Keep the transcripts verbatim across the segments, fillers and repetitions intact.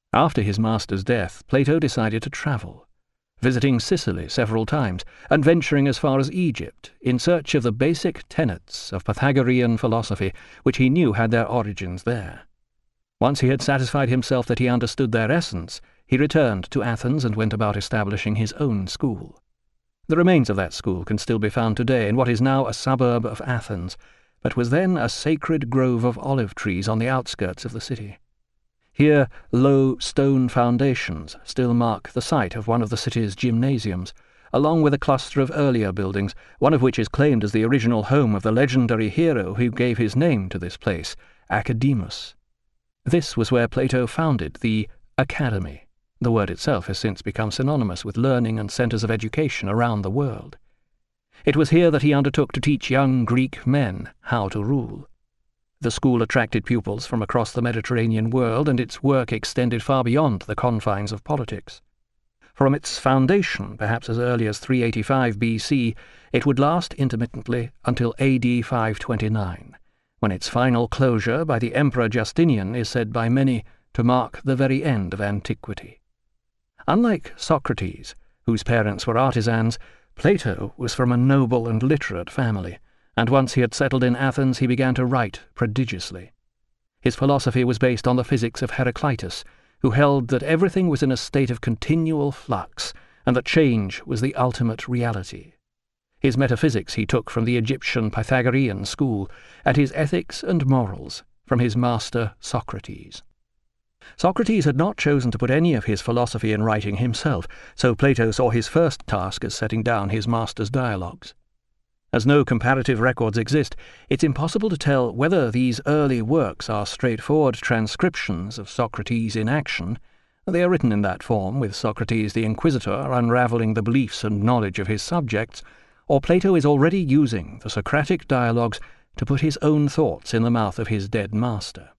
After his master's death, Plato decided to travel, visiting Sicily several times and venturing as far as Egypt in search of the basic tenets of Pythagorean philosophy, which he knew had their origins there. Once he had satisfied himself that he understood their essence, he returned to Athens and went about establishing his own school. The remains of that school can still be found today in what is now a suburb of Athens, but was then a sacred grove of olive trees on the outskirts of the city. Here, low stone foundations still mark the site of one of the city's gymnasiums, along with a cluster of earlier buildings, one of which is claimed as the original home of the legendary hero who gave his name to this place, Academus. This was where Plato founded the Academy. The word itself has since become synonymous with learning and centres of education around the world. It was here that he undertook to teach young Greek men how to rule. The school attracted pupils from across the Mediterranean world, and its work extended far beyond the confines of politics. From its foundation, perhaps as early as three eighty-five B C, it would last intermittently until A D five twenty-nine, when its final closure by the Emperor Justinian is said by many to mark the very end of antiquity. Unlike Socrates, whose parents were artisans, Plato was from a noble and literate family, and once he had settled in Athens he began to write prodigiously. His philosophy was based on the physics of Heraclitus, who held that everything was in a state of continual flux, and that change was the ultimate reality. His metaphysics he took from the Egyptian Pythagorean school, and his ethics and morals from his master Socrates. Socrates had not chosen to put any of his philosophy in writing himself, so Plato saw his first task as setting down his master's dialogues. As no comparative records exist, it's impossible to tell whether these early works are straightforward transcriptions of Socrates in action. They are written in that form, with Socrates the Inquisitor unravelling the beliefs and knowledge of his subjects, or Plato is already using the Socratic dialogues to put his own thoughts in the mouth of his dead master.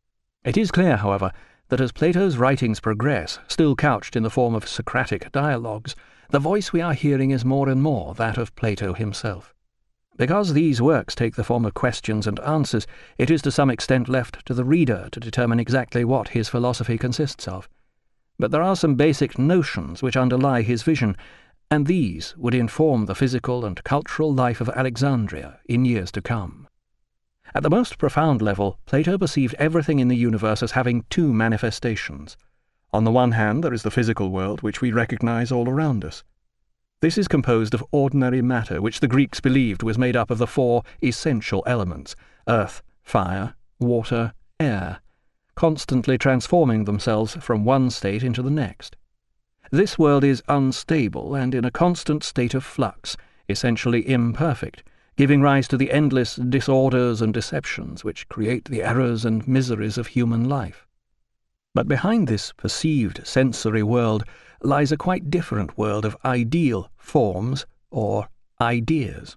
It is clear, however, that as Plato's writings progress, still couched in the form of Socratic dialogues, the voice we are hearing is more and more that of Plato himself. Because these works take the form of questions and answers, it is to some extent left to the reader to determine exactly what his philosophy consists of. But there are some basic notions which underlie his vision, and these would inform the physical and cultural life of Alexandria in years to come. At the most profound level, Plato perceived everything in the universe as having two manifestations. On the one hand, there is the physical world, which we recognize all around us. This is composed of ordinary matter, which the Greeks believed was made up of the four essential elements, earth, fire, water, air, constantly transforming themselves from one state into the next. This world is unstable and in a constant state of flux, essentially imperfect, giving rise to the endless disorders and deceptions which create the errors and miseries of human life. But behind this perceived sensory world lies a quite different world of ideal forms, or ideas.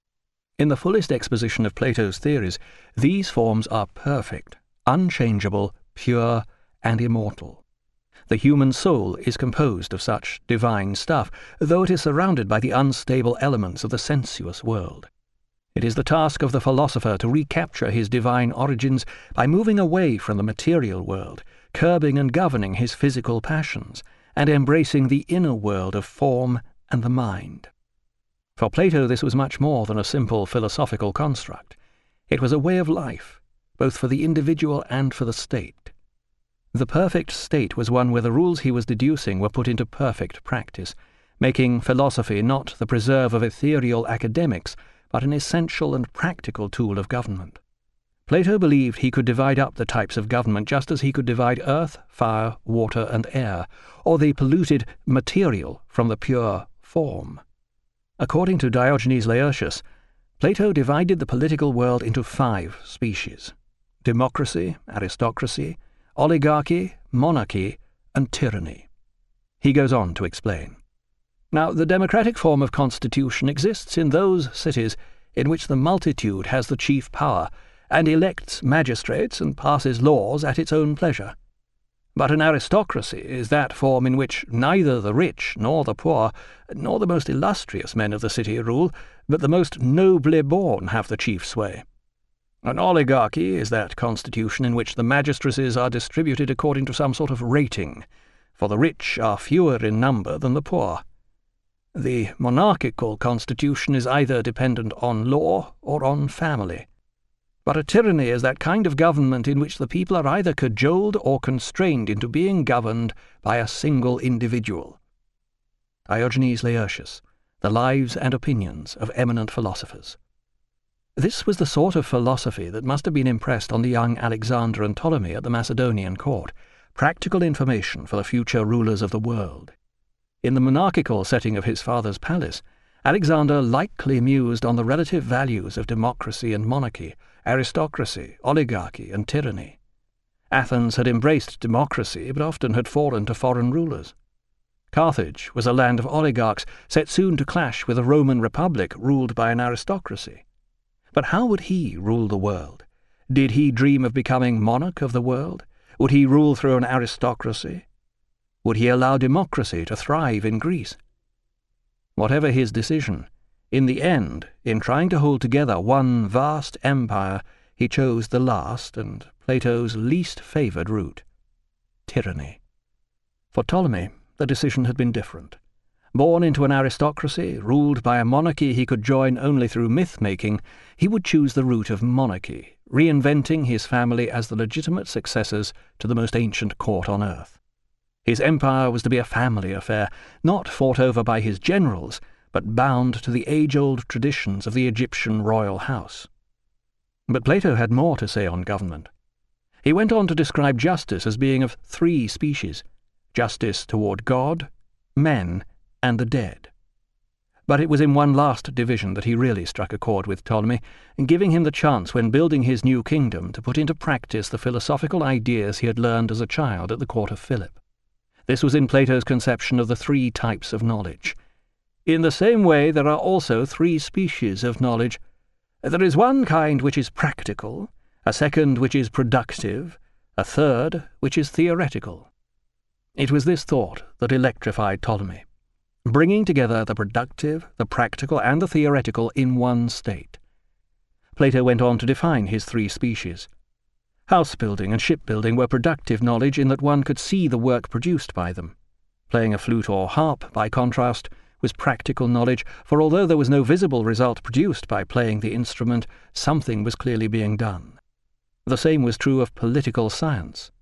In the fullest exposition of Plato's theories, these forms are perfect, unchangeable, pure, and immortal. The human soul is composed of such divine stuff, though it is surrounded by the unstable elements of the sensuous world. It is the task of the philosopher to recapture his divine origins by moving away from the material world, curbing and governing his physical passions, and embracing the inner world of form and the mind. For Plato this was much more than a simple philosophical construct. It was a way of life, both for the individual and for the state. The perfect state was one where the rules he was deducing were put into perfect practice, making philosophy not the preserve of ethereal academics, but an essential and practical tool of government. Plato believed he could divide up the types of government just as he could divide earth, fire, water, and air, or the polluted material from the pure form. According to Diogenes Laertius, Plato divided the political world into five species: democracy, aristocracy, oligarchy, monarchy, and tyranny. He goes on to explain. Now, the democratic form of constitution exists in those cities in which the multitude has the chief power, and elects magistrates and passes laws at its own pleasure. But an aristocracy is that form in which neither the rich nor the poor, nor the most illustrious men of the city rule, but the most nobly born have the chief sway. An oligarchy is that constitution in which the magistracies are distributed according to some sort of rating, for the rich are fewer in number than the poor. The monarchical constitution is either dependent on law or on family. But a tyranny is that kind of government in which the people are either cajoled or constrained into being governed by a single individual. Diogenes Laertius, The Lives and Opinions of Eminent Philosophers. This was the sort of philosophy that must have been impressed on the young Alexander and Ptolemy at the Macedonian court, practical information for the future rulers of the world. In the monarchical setting of his father's palace, Alexander likely mused on the relative values of democracy and monarchy, aristocracy, oligarchy, and tyranny. Athens had embraced democracy, but often had fallen to foreign rulers. Carthage was a land of oligarchs, set soon to clash with a Roman republic ruled by an aristocracy. But how would he rule the world? Did he dream of becoming monarch of the world? Would he rule through an aristocracy? Would he allow democracy to thrive in Greece? Whatever his decision, in the end, in trying to hold together one vast empire, he chose the last and Plato's least favoured route, tyranny. For Ptolemy, the decision had been different. Born into an aristocracy, ruled by a monarchy he could join only through myth-making, he would choose the route of monarchy, reinventing his family as the legitimate successors to the most ancient court on earth. His empire was to be a family affair, not fought over by his generals, but bound to the age-old traditions of the Egyptian royal house. But Plato had more to say on government. He went on to describe justice as being of three species: justice toward God, men, and the dead. But it was in one last division that he really struck a chord with Ptolemy, giving him the chance when building his new kingdom to put into practice the philosophical ideas he had learned as a child at the court of Philip. This was in Plato's conception of the three types of knowledge. In the same way, there are also three species of knowledge. There is one kind which is practical, a second which is productive, a third which is theoretical. It was this thought that electrified Ptolemy, bringing together the productive, the practical, and the theoretical in one state. Plato went on to define his three species. House-building and shipbuilding were productive knowledge in that one could see the work produced by them. Playing a flute or harp, by contrast, was practical knowledge, for although there was no visible result produced by playing the instrument, something was clearly being done. The same was true of political science.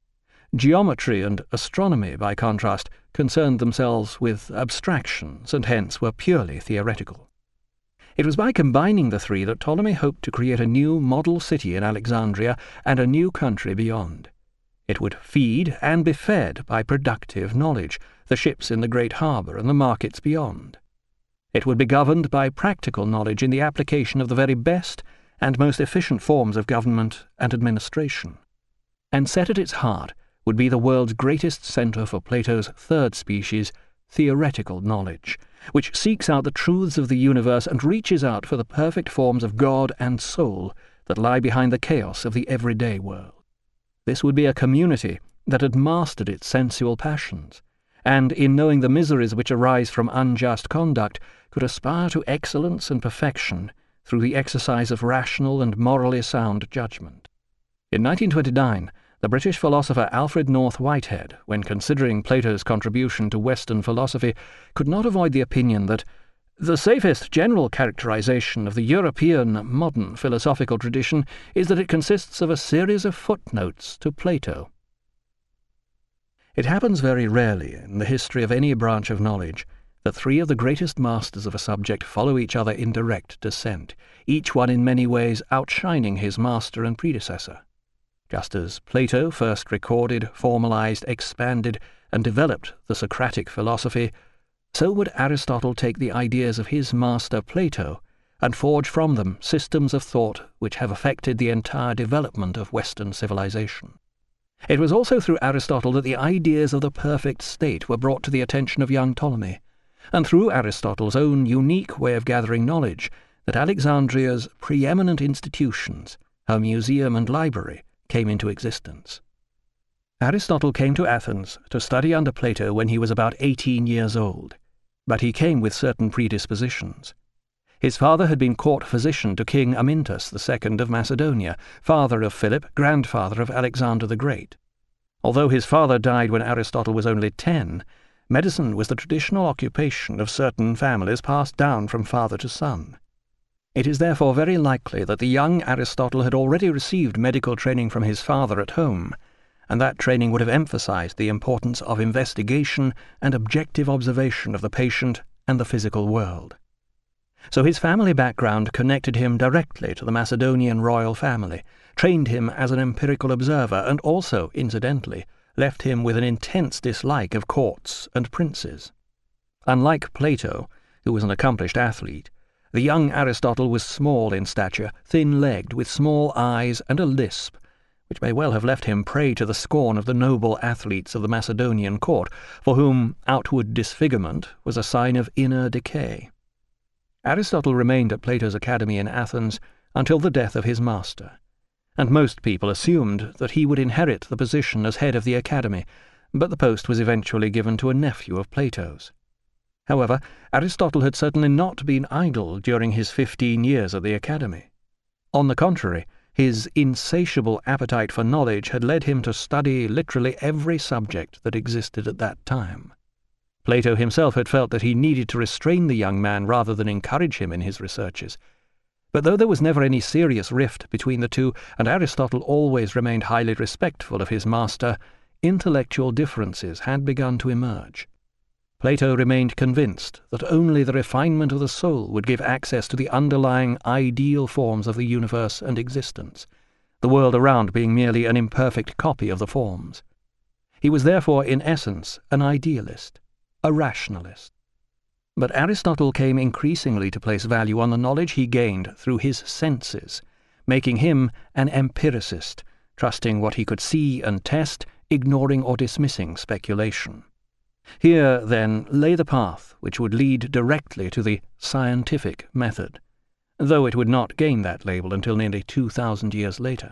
Geometry and astronomy, by contrast, concerned themselves with abstractions and hence were purely theoretical. It was by combining the three that Ptolemy hoped to create a new model city in Alexandria and a new country beyond. It would feed and be fed by productive knowledge, the ships in the great harbour and the markets beyond. It would be governed by practical knowledge in the application of the very best and most efficient forms of government and administration. And set at its heart would be the world's greatest centre for Plato's third species, theoretical knowledge, which seeks out the truths of the universe and reaches out for the perfect forms of God and soul that lie behind the chaos of the everyday world. This would be a community that had mastered its sensual passions, and in knowing the miseries which arise from unjust conduct, could aspire to excellence and perfection through the exercise of rational and morally sound judgment. In nineteen twenty-nine, the British philosopher Alfred North Whitehead, when considering Plato's contribution to Western philosophy, could not avoid the opinion that the safest general characterization of the European modern philosophical tradition is that it consists of a series of footnotes to Plato. It happens very rarely in the history of any branch of knowledge that three of the greatest masters of a subject follow each other in direct descent, each one in many ways outshining his master and predecessor. Just as Plato first recorded, formalized, expanded, and developed the Socratic philosophy, so would Aristotle take the ideas of his master Plato and forge from them systems of thought which have affected the entire development of Western civilization. It was also through Aristotle that the ideas of the perfect state were brought to the attention of young Ptolemy, and through Aristotle's own unique way of gathering knowledge that Alexandria's preeminent institutions, her museum and library, came into existence. Aristotle came to Athens to study under Plato when he was about eighteen years old, but he came with certain predispositions. His father had been court physician to King Amyntas the Second of Macedonia, father of Philip, grandfather of Alexander the Great. Although his father died when Aristotle was only ten, medicine was the traditional occupation of certain families passed down from father to son. It is therefore very likely that the young Aristotle had already received medical training from his father at home, and that training would have emphasized the importance of investigation and objective observation of the patient and the physical world. So his family background connected him directly to the Macedonian royal family, trained him as an empirical observer, and also, incidentally, left him with an intense dislike of courts and princes. Unlike Plato, who was an accomplished athlete, the young Aristotle was small in stature, thin-legged, with small eyes and a lisp, which may well have left him prey to the scorn of the noble athletes of the Macedonian court, for whom outward disfigurement was a sign of inner decay. Aristotle remained at Plato's academy in Athens until the death of his master, and most people assumed that he would inherit the position as head of the academy, but the post was eventually given to a nephew of Plato's. However, Aristotle had certainly not been idle during his fifteen years at the academy. On the contrary, his insatiable appetite for knowledge had led him to study literally every subject that existed at that time. Plato himself had felt that he needed to restrain the young man rather than encourage him in his researches. But though there was never any serious rift between the two, and Aristotle always remained highly respectful of his master, intellectual differences had begun to emerge. Plato remained convinced that only the refinement of the soul would give access to the underlying ideal forms of the universe and existence, the world around being merely an imperfect copy of the forms. He was therefore, in essence, an idealist, a rationalist. But Aristotle came increasingly to place value on the knowledge he gained through his senses, making him an empiricist, trusting what he could see and test, ignoring or dismissing speculation. Here, then, lay the path which would lead directly to the scientific method, though it would not gain that label until nearly two thousand years later.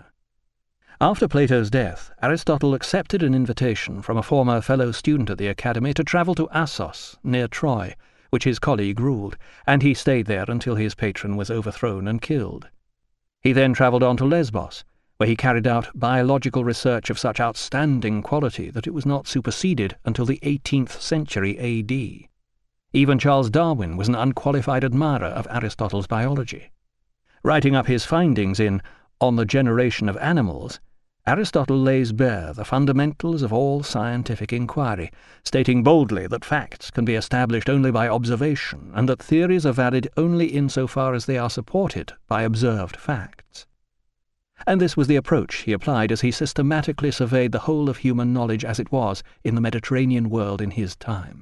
After Plato's death, Aristotle accepted an invitation from a former fellow student at the academy to travel to Assos, near Troy, which his colleague ruled, and he stayed there until his patron was overthrown and killed. He then travelled on to Lesbos, where he carried out biological research of such outstanding quality that it was not superseded until the eighteenth century A D. Even Charles Darwin was an unqualified admirer of Aristotle's biology. Writing up his findings in On the Generation of Animals, Aristotle lays bare the fundamentals of all scientific inquiry, stating boldly that facts can be established only by observation, and that theories are valid only insofar as they are supported by observed facts. And this was the approach he applied as he systematically surveyed the whole of human knowledge as it was in the Mediterranean world in his time.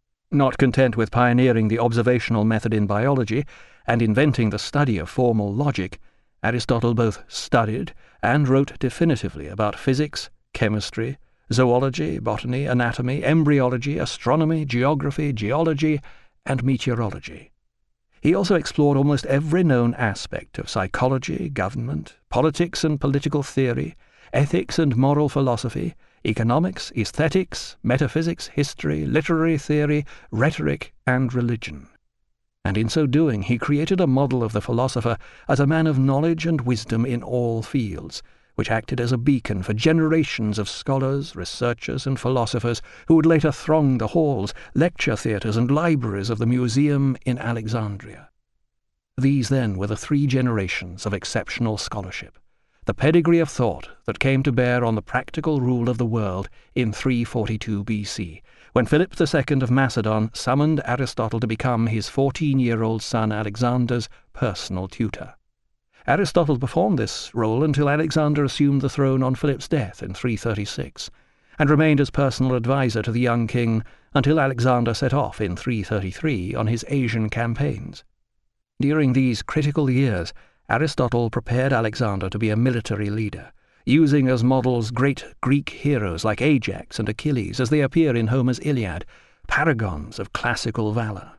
Not content with pioneering the observational method in biology and inventing the study of formal logic, Aristotle both studied and wrote definitively about physics, chemistry, zoology, botany, anatomy, embryology, astronomy, geography, geology, and meteorology. He also explored almost every known aspect of psychology, government, politics and political theory, ethics and moral philosophy, economics, aesthetics, metaphysics, history, literary theory, rhetoric, and religion. And in so doing he created a model of the philosopher as a man of knowledge and wisdom in all fields, which acted as a beacon for generations of scholars, researchers, and philosophers who would later throng the halls, lecture theatres, and libraries of the museum in Alexandria. These, then, were the three generations of exceptional scholarship, the pedigree of thought that came to bear on the practical rule of the world in three forty-two B C, when Philip the Second of Macedon summoned Aristotle to become his fourteen-year-old son Alexander's personal tutor. Aristotle performed this role until Alexander assumed the throne on Philip's death in three thirty-six, and remained as personal adviser to the young king until Alexander set off in three thirty-three on his Asian campaigns. During these critical years, Aristotle prepared Alexander to be a military leader, using as models great Greek heroes like Ajax and Achilles as they appear in Homer's Iliad, paragons of classical valour.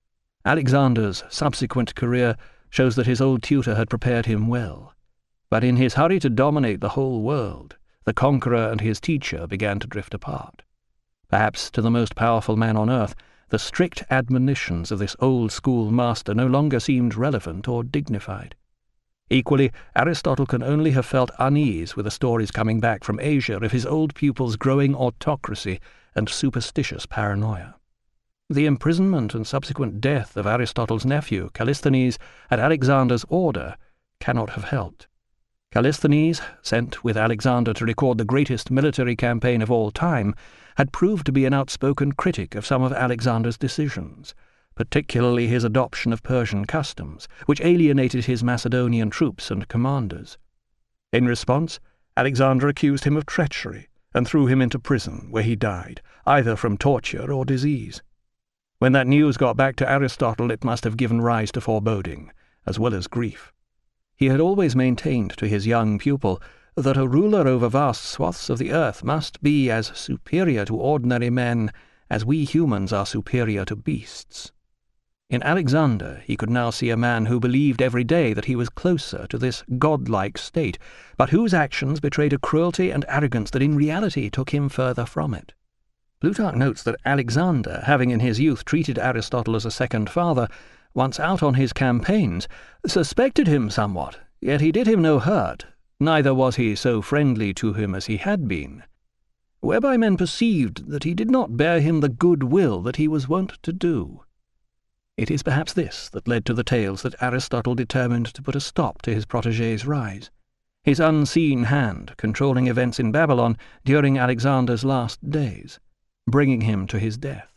Alexander's subsequent career shows that his old tutor had prepared him well, but in his hurry to dominate the whole world, the conqueror and his teacher began to drift apart. Perhaps to the most powerful man on earth, the strict admonitions of this old-school master no longer seemed relevant or dignified. Equally, Aristotle can only have felt unease with the stories coming back from Asia of his old pupil's growing autocracy and superstitious paranoia. The imprisonment and subsequent death of Aristotle's nephew, Callisthenes, at Alexander's order, cannot have helped. Callisthenes, sent with Alexander to record the greatest military campaign of all time, had proved to be an outspoken critic of some of Alexander's decisions, particularly his adoption of Persian customs, which alienated his Macedonian troops and commanders. In response, Alexander accused him of treachery and threw him into prison, where he died, either from torture or disease. When that news got back to Aristotle, it must have given rise to foreboding, as well as grief. He had always maintained to his young pupil that a ruler over vast swaths of the earth must be as superior to ordinary men as we humans are superior to beasts. In Alexander he could now see a man who believed every day that he was closer to this godlike state, but whose actions betrayed a cruelty and arrogance that in reality took him further from it. Plutarch notes that Alexander, having in his youth treated Aristotle as a second father, once out on his campaigns, suspected him somewhat, yet he did him no hurt, neither was he so friendly to him as he had been, whereby men perceived that he did not bear him the good will that he was wont to do. It is perhaps this that led to the tales that Aristotle determined to put a stop to his protégé's rise, his unseen hand controlling events in Babylon during Alexander's last days, bringing him to his death.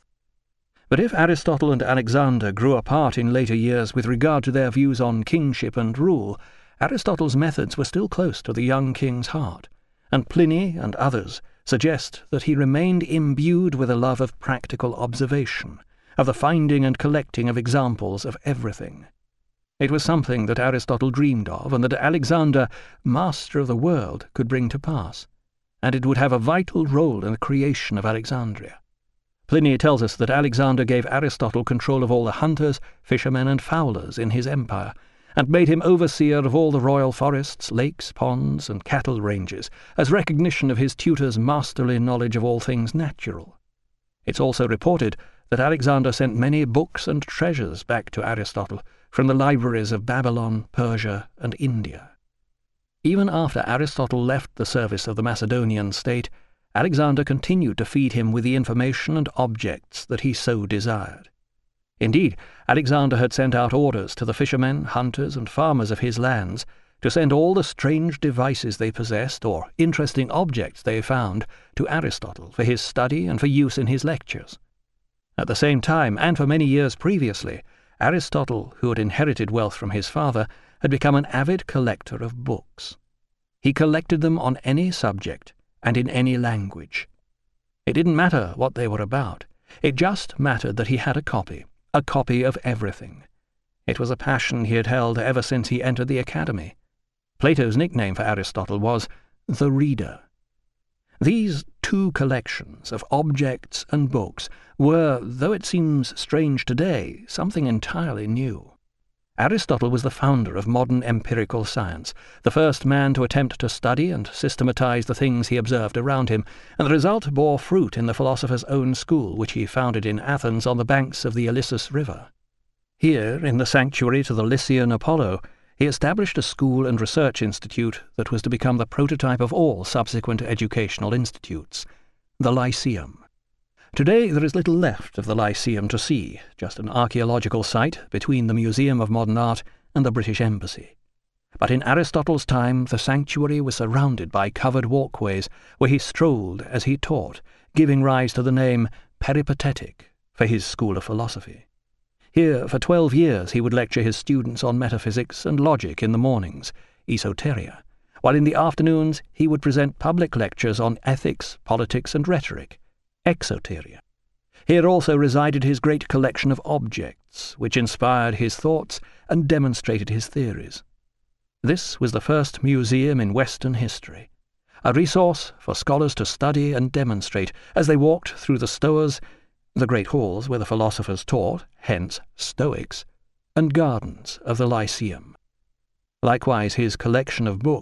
But if Aristotle and Alexander grew apart in later years with regard to their views on kingship and rule, Aristotle's methods were still close to the young king's heart, and Pliny and others suggest that he remained imbued with a love of practical observation, of the finding and collecting of examples of everything. It was something that Aristotle dreamed of, and that Alexander, master of the world, could bring to pass, and it would have a vital role in the creation of Alexandria. Pliny tells us that Alexander gave Aristotle control of all the hunters, fishermen, and fowlers in his empire, and made him overseer of all the royal forests, lakes, ponds, and cattle ranges, as recognition of his tutor's masterly knowledge of all things natural. It's also reported that Alexander sent many books and treasures back to Aristotle from the libraries of Babylon, Persia, and India. Even after Aristotle left the service of the Macedonian state, Alexander continued to feed him with the information and objects that he so desired. Indeed, Alexander had sent out orders to the fishermen, hunters, and farmers of his lands to send all the strange devices they possessed or interesting objects they found to Aristotle for his study and for use in his lectures. At the same time, and for many years previously, Aristotle, who had inherited wealth from his father, had become an avid collector of books. He collected them on any subject and in any language. It didn't matter what they were about. It just mattered that he had a copy, a copy of everything. It was a passion he had held ever since he entered the academy. Plato's nickname for Aristotle was the Reader. These two collections of objects and books were, though it seems strange today, something entirely new. Aristotle was the founder of modern empirical science, the first man to attempt to study and systematize the things he observed around him, and the result bore fruit in the philosopher's own school, which he founded in Athens on the banks of the Ilissus River. Here, in the sanctuary to the Lycian Apollo, he established a school and research institute that was to become the prototype of all subsequent educational institutes, the Lyceum. Today there is little left of the Lyceum to see, just an archaeological site between the Museum of Modern Art and the British Embassy. But in Aristotle's time the sanctuary was surrounded by covered walkways where he strolled as he taught, giving rise to the name Peripatetic for his school of philosophy. Here, for twelve years, he would lecture his students on metaphysics and logic in the mornings, esoteria, while in the afternoons he would present public lectures on ethics, politics, and rhetoric, exoteria. Here also resided his great collection of objects, which inspired his thoughts and demonstrated his theories. This was the first museum in Western history, a resource for scholars to study and demonstrate as they walked through the Stoas, the great halls where the philosophers taught, hence Stoics, and gardens of the Lyceum. Likewise his collection of books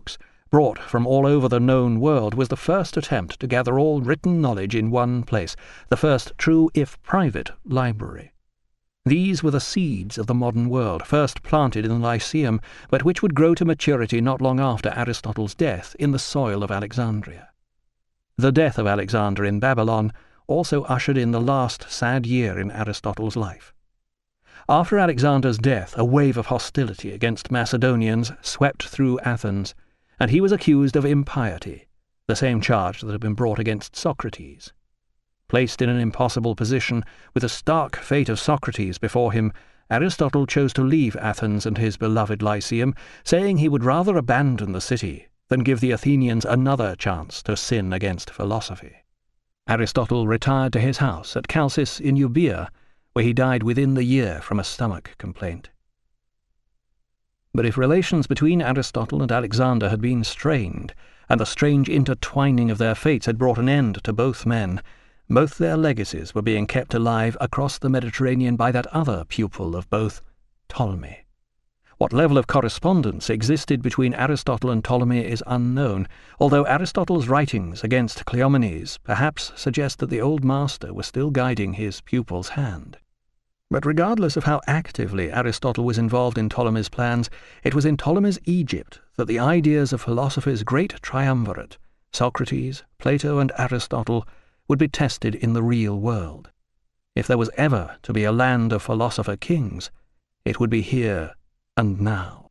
brought from all over the known world, was the first attempt to gather all written knowledge in one place, the first true, if private, library. These were the seeds of the modern world, first planted in the Lyceum, but which would grow to maturity not long after Aristotle's death in the soil of Alexandria. The death of Alexander in Babylon also ushered in the last sad year in Aristotle's life. After Alexander's death, a wave of hostility against Macedonians swept through Athens, and he was accused of impiety, the same charge that had been brought against Socrates. Placed in an impossible position, with the stark fate of Socrates before him, Aristotle chose to leave Athens and his beloved Lyceum, saying he would rather abandon the city than give the Athenians another chance to sin against philosophy. Aristotle retired to his house at Chalcis in Euboea, where he died within the year from a stomach complaint. But if relations between Aristotle and Alexander had been strained, and the strange intertwining of their fates had brought an end to both men, both their legacies were being kept alive across the Mediterranean by that other pupil of both, Ptolemy. What level of correspondence existed between Aristotle and Ptolemy is unknown, although Aristotle's writings against Cleomenes perhaps suggest that the old master was still guiding his pupil's hand. But regardless of how actively Aristotle was involved in Ptolemy's plans, it was in Ptolemy's Egypt that the ideas of philosophy's great triumvirate, Socrates, Plato, and Aristotle, would be tested in the real world. If there was ever to be a land of philosopher kings, it would be here and now.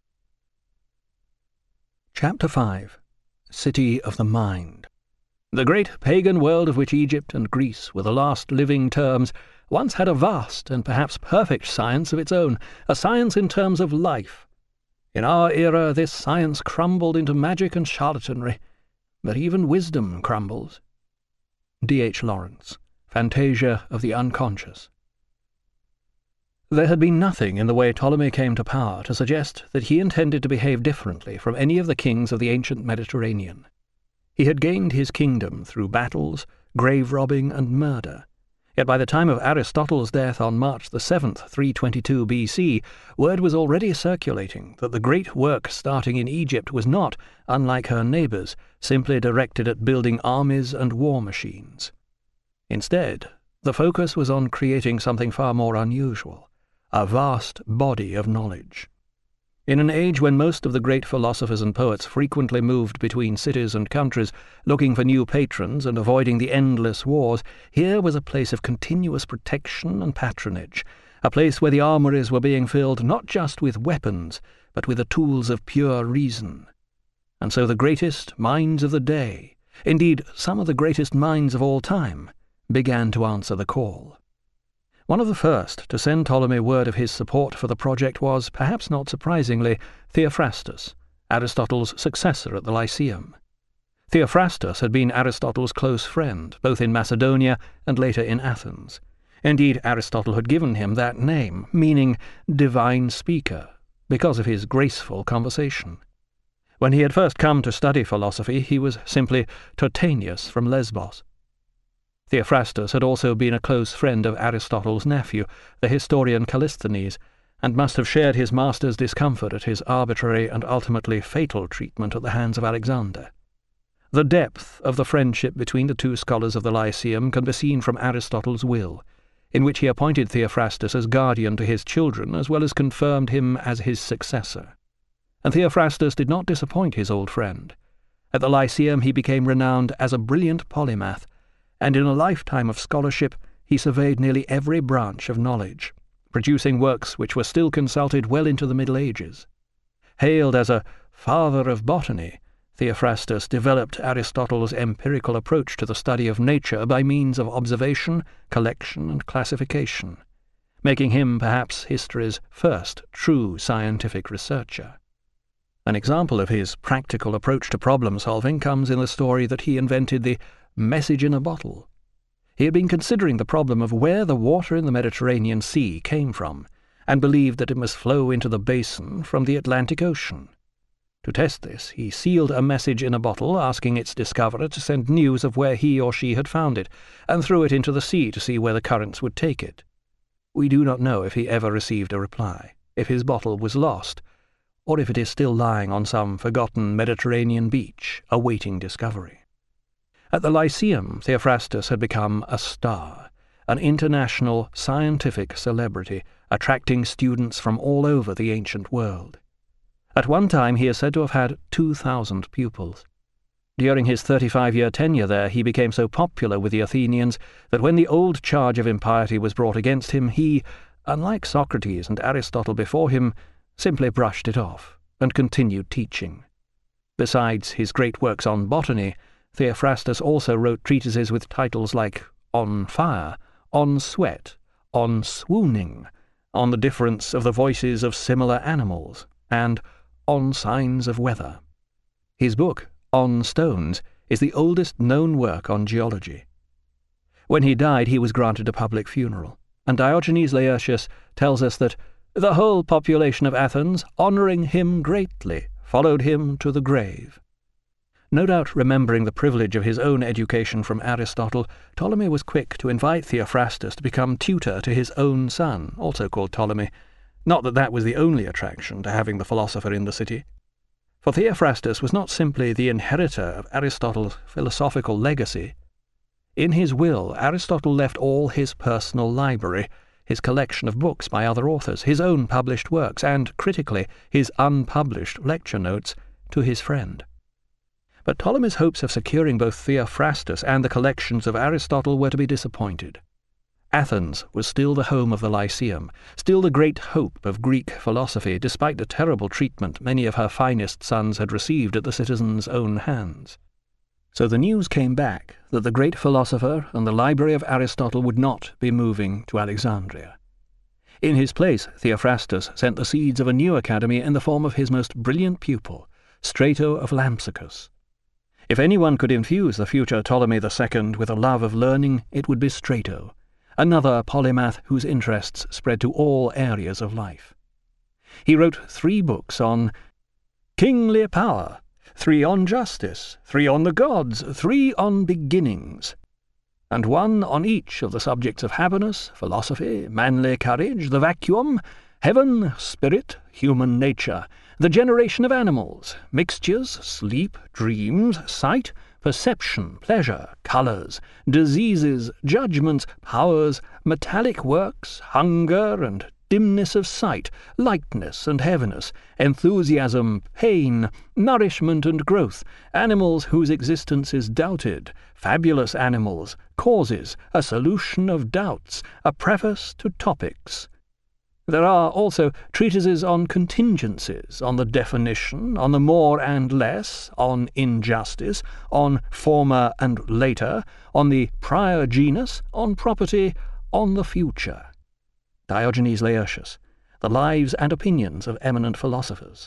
Chapter five. City of the Mind. The great pagan world of which Egypt and Greece were the last living terms once had a vast and perhaps perfect science of its own, a science in terms of life. In our era this science crumbled into magic and charlatanry, but even wisdom crumbles. D H Lawrence, Fantasia of the Unconscious. There had been nothing in the way Ptolemy came to power to suggest that he intended to behave differently from any of the kings of the ancient Mediterranean. He had gained his kingdom through battles, grave-robbing, and murder. Yet by the time of Aristotle's death on March the seventh, three twenty-two B C, word was already circulating that the great work starting in Egypt was not, unlike her neighbours, simply directed at building armies and war machines. Instead, the focus was on creating something far more unusual, a vast body of knowledge. In an age when most of the great philosophers and poets frequently moved between cities and countries, looking for new patrons and avoiding the endless wars, here was a place of continuous protection and patronage, a place where the armories were being filled not just with weapons, but with the tools of pure reason. And so the greatest minds of the day, indeed some of the greatest minds of all time, began to answer the call. One of the first to send Ptolemy word of his support for the project was, perhaps not surprisingly, Theophrastus, Aristotle's successor at the Lyceum. Theophrastus had been Aristotle's close friend, both in Macedonia and later in Athens. Indeed, Aristotle had given him that name, meaning divine speaker, because of his graceful conversation. When he had first come to study philosophy, he was simply Totanius from Lesbos. Theophrastus had also been a close friend of Aristotle's nephew, the historian Callisthenes, and must have shared his master's discomfort at his arbitrary and ultimately fatal treatment at the hands of Alexander. The depth of the friendship between the two scholars of the Lyceum can be seen from Aristotle's will, in which he appointed Theophrastus as guardian to his children as well as confirmed him as his successor. And Theophrastus did not disappoint his old friend. At the Lyceum he became renowned as a brilliant polymath, and in a lifetime of scholarship he surveyed nearly every branch of knowledge, producing works which were still consulted well into the Middle Ages. Hailed as a father of botany, Theophrastus developed Aristotle's empirical approach to the study of nature by means of observation, collection, and classification, making him perhaps history's first true scientific researcher. An example of his practical approach to problem-solving comes in the story that he invented the message in a bottle. He had been considering the problem of where the water in the Mediterranean Sea came from, and believed that it must flow into the basin from the Atlantic Ocean. To test this, he sealed a message in a bottle asking its discoverer to send news of where he or she had found it, and threw it into the sea to see where the currents would take it. We do not know if he ever received a reply, if his bottle was lost, or if it is still lying on some forgotten Mediterranean beach, awaiting discovery. At the Lyceum, Theophrastus had become a star, an international scientific celebrity, attracting students from all over the ancient world. At one time he is said to have had two thousand pupils. During his thirty-five-year tenure there, he became so popular with the Athenians that when the old charge of impiety was brought against him, he, unlike Socrates and Aristotle before him, simply brushed it off and continued teaching. Besides his great works on botany, Theophrastus also wrote treatises with titles like On Fire, On Sweat, On Swooning, On the Difference of the Voices of Similar Animals, and On Signs of Weather. His book, On Stones, is the oldest known work on geology. When he died, he was granted a public funeral, and Diogenes Laertius tells us that the whole population of Athens, honouring him greatly, followed him to the grave. No doubt remembering the privilege of his own education from Aristotle, Ptolemy was quick to invite Theophrastus to become tutor to his own son, also called Ptolemy. Not that that was the only attraction to having the philosopher in the city. For Theophrastus was not simply the inheritor of Aristotle's philosophical legacy. In his will, Aristotle left all his personal library, his collection of books by other authors, his own published works, and, critically, his unpublished lecture notes, to his friend. But Ptolemy's hopes of securing both Theophrastus and the collections of Aristotle were to be disappointed. Athens was still the home of the Lyceum, still the great hope of Greek philosophy, despite the terrible treatment many of her finest sons had received at the citizens' own hands. So the news came back that the great philosopher and the library of Aristotle would not be moving to Alexandria. In his place, Theophrastus sent the seeds of a new academy in the form of his most brilliant pupil, Strato of Lampsacus. If anyone could infuse the future Ptolemy the Second with a love of learning, it would be Strato, another polymath whose interests spread to all areas of life. He wrote three books on kingly power, three on justice, three on the gods, three on beginnings, and one on each of the subjects of happiness, philosophy, manly courage, the vacuum, heaven, spirit, human nature, the generation of animals, mixtures, sleep, dreams, sight, perception, pleasure, colours, diseases, judgments, powers, metallic works, hunger and dimness of sight, lightness and heaviness, enthusiasm, pain, nourishment and growth, animals whose existence is doubted, fabulous animals, causes, a solution of doubts, a preface to topics. There are also treatises on contingencies, on the definition, on the more and less, on injustice, on former and later, on the prior genus, on property, on the future. Diogenes Laertius, The Lives and Opinions of Eminent Philosophers.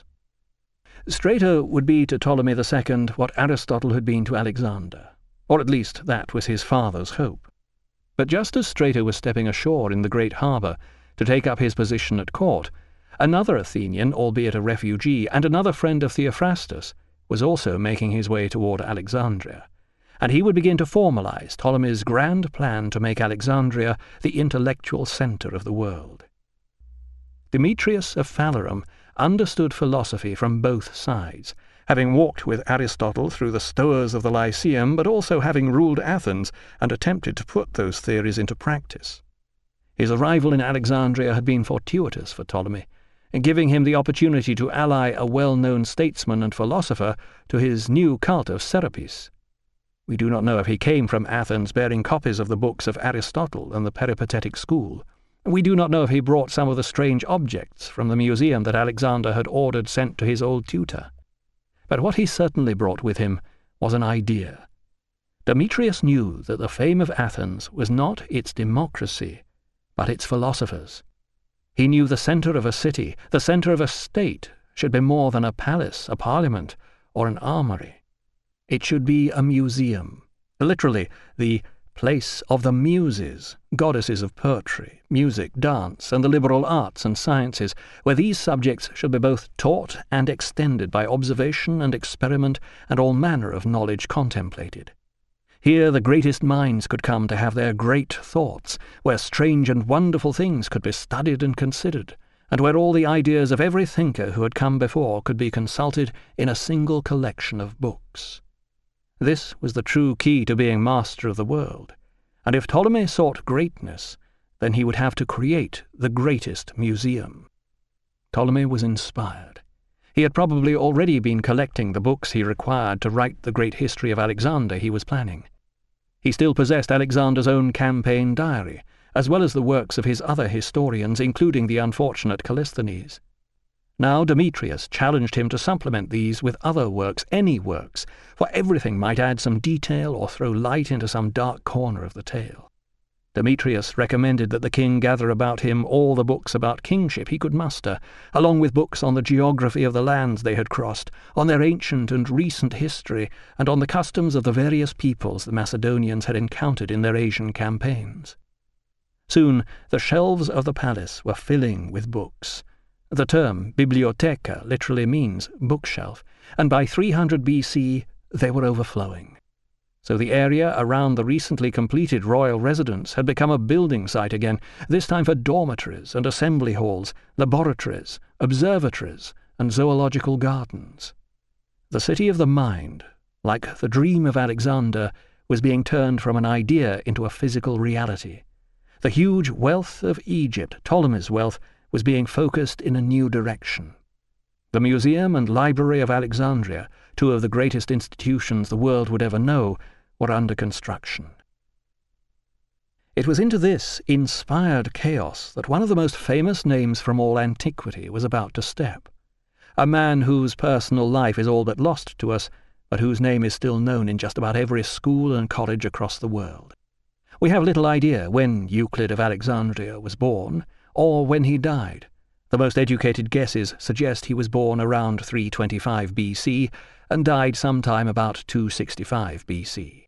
Strato would be to Ptolemy the Second what Aristotle had been to Alexander, or at least that was his father's hope. But just as Strato was stepping ashore in the great harbour to take up his position at court, another Athenian, albeit a refugee, and another friend of Theophrastus, was also making his way toward Alexandria, and he would begin to formalize Ptolemy's grand plan to make Alexandria the intellectual centre of the world. Demetrius of Phalerum understood philosophy from both sides, having walked with Aristotle through the stowers of the Lyceum, but also having ruled Athens and attempted to put those theories into practice. His arrival in Alexandria had been fortuitous for Ptolemy, giving him the opportunity to ally a well-known statesman and philosopher to his new cult of Serapis. We do not know if he came from Athens bearing copies of the books of Aristotle and the Peripatetic school. We do not know if he brought some of the strange objects from the museum that Alexander had ordered sent to his old tutor. But what he certainly brought with him was an idea. Demetrius knew that the fame of Athens was not its democracy, but its philosophers. He knew the centre of a city, the centre of a state, should be more than a palace, a parliament, or an armoury. It should be a museum, literally the place of the Muses, goddesses of poetry, music, dance, and the liberal arts and sciences, where these subjects should be both taught and extended by observation and experiment and all manner of knowledge contemplated. Here the greatest minds could come to have their great thoughts, where strange and wonderful things could be studied and considered, and where all the ideas of every thinker who had come before could be consulted in a single collection of books. This was the true key to being master of the world, and if Ptolemy sought greatness, then he would have to create the greatest museum. Ptolemy was inspired. He had probably already been collecting the books he required to write the great history of Alexander he was planning. He still possessed Alexander's own campaign diary, as well as the works of his other historians, including the unfortunate Callisthenes. Now Demetrius challenged him to supplement these with other works, any works, for everything might add some detail or throw light into some dark corner of the tale. Demetrius recommended that the king gather about him all the books about kingship he could muster, along with books on the geography of the lands they had crossed, on their ancient and recent history, and on the customs of the various peoples the Macedonians had encountered in their Asian campaigns. Soon the shelves of the palace were filling with books. The term bibliotheca literally means bookshelf, and by three hundred B C they were overflowing. So the area around the recently completed royal residence had become a building site again, this time for dormitories and assembly halls, laboratories, observatories, and zoological gardens. The city of the mind, like the dream of Alexander, was being turned from an idea into a physical reality. The huge wealth of Egypt, Ptolemy's wealth, was being focused in a new direction. The Museum and Library of Alexandria, two of the greatest institutions the world would ever know, were under construction. It was into this inspired chaos that one of the most famous names from all antiquity was about to step, a man whose personal life is all but lost to us, but whose name is still known in just about every school and college across the world. We have little idea when Euclid of Alexandria was born, or when he died. The most educated guesses suggest he was born around three twenty-five B C and died sometime about two sixty-five B C.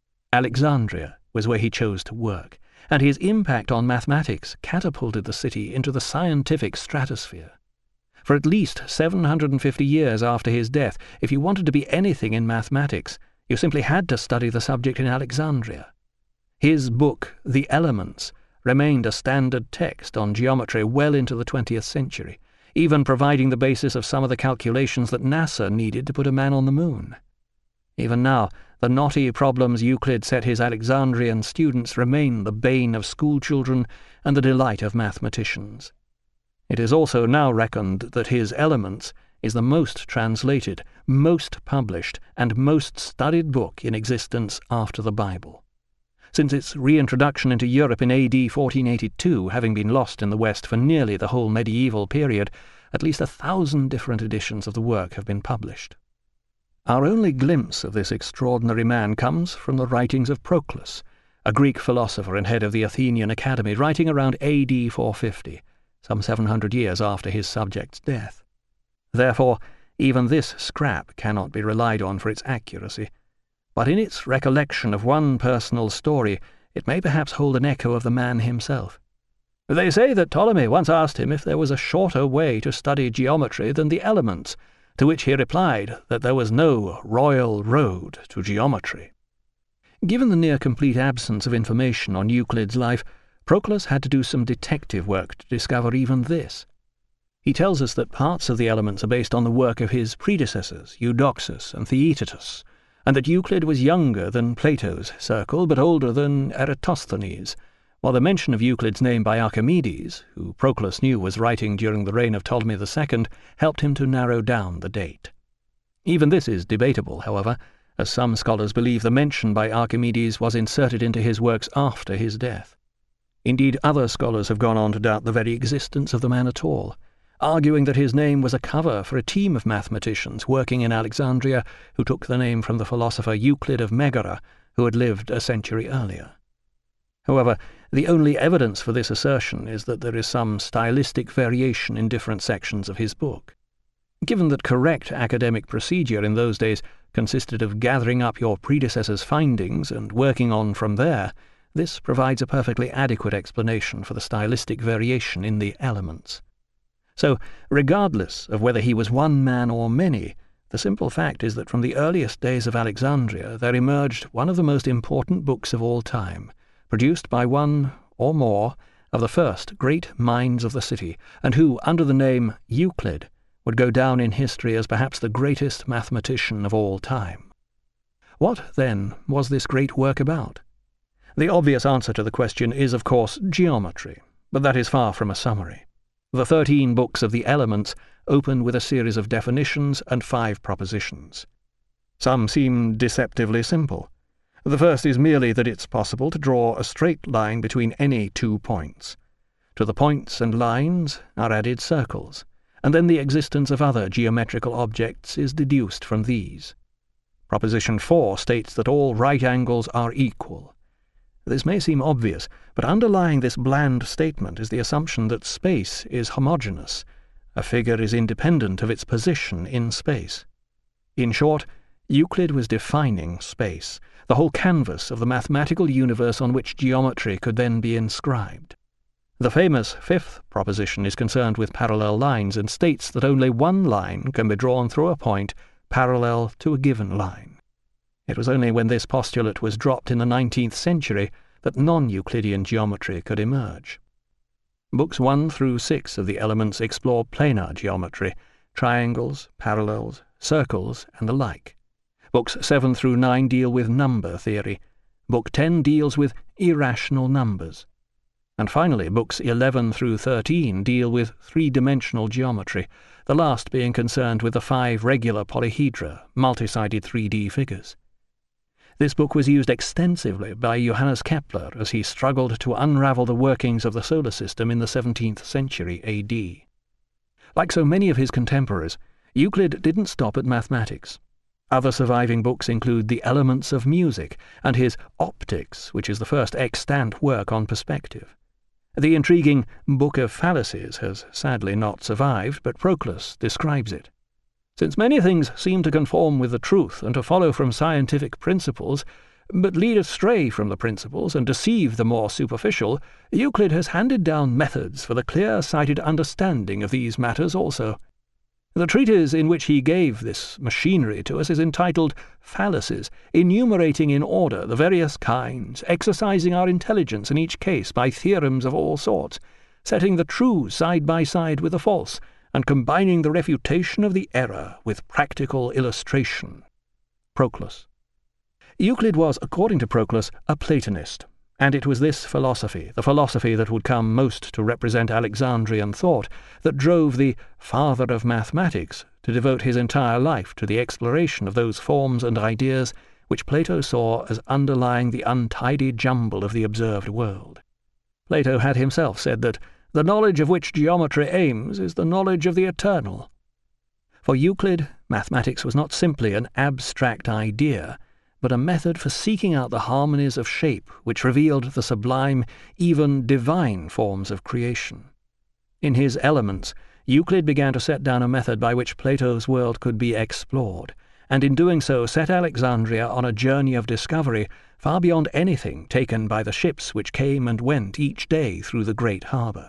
Alexandria was where he chose to work, and his impact on mathematics catapulted the city into the scientific stratosphere. For at least seven hundred fifty years after his death, if you wanted to be anything in mathematics, you simply had to study the subject in Alexandria. His book, The Elements, remained a standard text on geometry well into the twentieth century, even providing the basis of some of the calculations that NASA needed to put a man on the moon. Even now, the knotty problems Euclid set his Alexandrian students remain the bane of schoolchildren and the delight of mathematicians. It is also now reckoned that his Elements is the most translated, most published, and most studied book in existence after the Bible. Since its reintroduction into Europe in A D fourteen eighty-two, having been lost in the West for nearly the whole medieval period, at least a thousand different editions of the work have been published. Our only glimpse of this extraordinary man comes from the writings of Proclus, a Greek philosopher and head of the Athenian Academy, writing around A D four fifty, some seven hundred years after his subject's death. Therefore, even this scrap cannot be relied on for its accuracy, but in its recollection of one personal story, it may perhaps hold an echo of the man himself. They say that Ptolemy once asked him if there was a shorter way to study geometry than the Elements, to which he replied that there was no royal road to geometry. Given the near-complete absence of information on Euclid's life, Proclus had to do some detective work to discover even this. He tells us that parts of the Elements are based on the work of his predecessors, Eudoxus and Theaetetus, and that Euclid was younger than Plato's circle, but older than Eratosthenes, while the mention of Euclid's name by Archimedes, who Proclus knew was writing during the reign of Ptolemy the Second, helped him to narrow down the date. Even this is debatable, however, as some scholars believe the mention by Archimedes was inserted into his works after his death. Indeed, other scholars have gone on to doubt the very existence of the man at all, arguing that his name was a cover for a team of mathematicians working in Alexandria who took the name from the philosopher Euclid of Megara, who had lived a century earlier. However, the only evidence for this assertion is that there is some stylistic variation in different sections of his book. Given that correct academic procedure in those days consisted of gathering up your predecessor's findings and working on from there, this provides a perfectly adequate explanation for the stylistic variation in the Elements. So, regardless of whether he was one man or many, the simple fact is that from the earliest days of Alexandria there emerged one of the most important books of all time, produced by one, or more, of the first great minds of the city, and who, under the name Euclid, would go down in history as perhaps the greatest mathematician of all time. What, then, was this great work about? The obvious answer to the question is, of course, geometry, but that is far from a summary. The thirteen books of the Elements open with a series of definitions and five propositions. Some seem deceptively simple. The first is merely that it's possible to draw a straight line between any two points. To the points and lines are added circles, and then the existence of other geometrical objects is deduced from these. Proposition four states that all right angles are equal. This may seem obvious, but underlying this bland statement is the assumption that space is homogeneous. A figure is independent of its position in space. In short, Euclid was defining space, the whole canvas of the mathematical universe on which geometry could then be inscribed. The famous fifth proposition is concerned with parallel lines and states that only one line can be drawn through a point parallel to a given line. It was only when this postulate was dropped in the nineteenth century that non-Euclidean geometry could emerge. Books one through six of the Elements explore planar geometry, triangles, parallels, circles, and the like. Books seven through nine deal with number theory. Book ten deals with irrational numbers. And finally, books eleven through thirteen deal with three-dimensional geometry, the last being concerned with the five regular polyhedra, multi-sided three D figures. This book was used extensively by Johannes Kepler as he struggled to unravel the workings of the solar system in the seventeenth century A D. Like so many of his contemporaries, Euclid didn't stop at mathematics. Other surviving books include The Elements of Music and his Optics, which is the first extant work on perspective. The intriguing Book of Fallacies has sadly not survived, but Proclus describes it. Since many things seem to conform with the truth and to follow from scientific principles, but lead astray from the principles and deceive the more superficial, Euclid has handed down methods for the clear-sighted understanding of these matters also. The treatise in which he gave this machinery to us is entitled Fallacies, enumerating in order the various kinds, exercising our intelligence in each case by theorems of all sorts, setting the true side by side with the false, and combining the refutation of the error with practical illustration. Proclus. Euclid was, according to Proclus, a Platonist, and it was this philosophy, the philosophy that would come most to represent Alexandrian thought, that drove the father of mathematics to devote his entire life to the exploration of those forms and ideas which Plato saw as underlying the untidy jumble of the observed world. Plato had himself said that the knowledge of which geometry aims is the knowledge of the eternal. For Euclid, mathematics was not simply an abstract idea, but a method for seeking out the harmonies of shape which revealed the sublime, even divine forms of creation. In his Elements, Euclid began to set down a method by which Plato's world could be explored, and in doing so set Alexandria on a journey of discovery far beyond anything taken by the ships which came and went each day through the great harbour.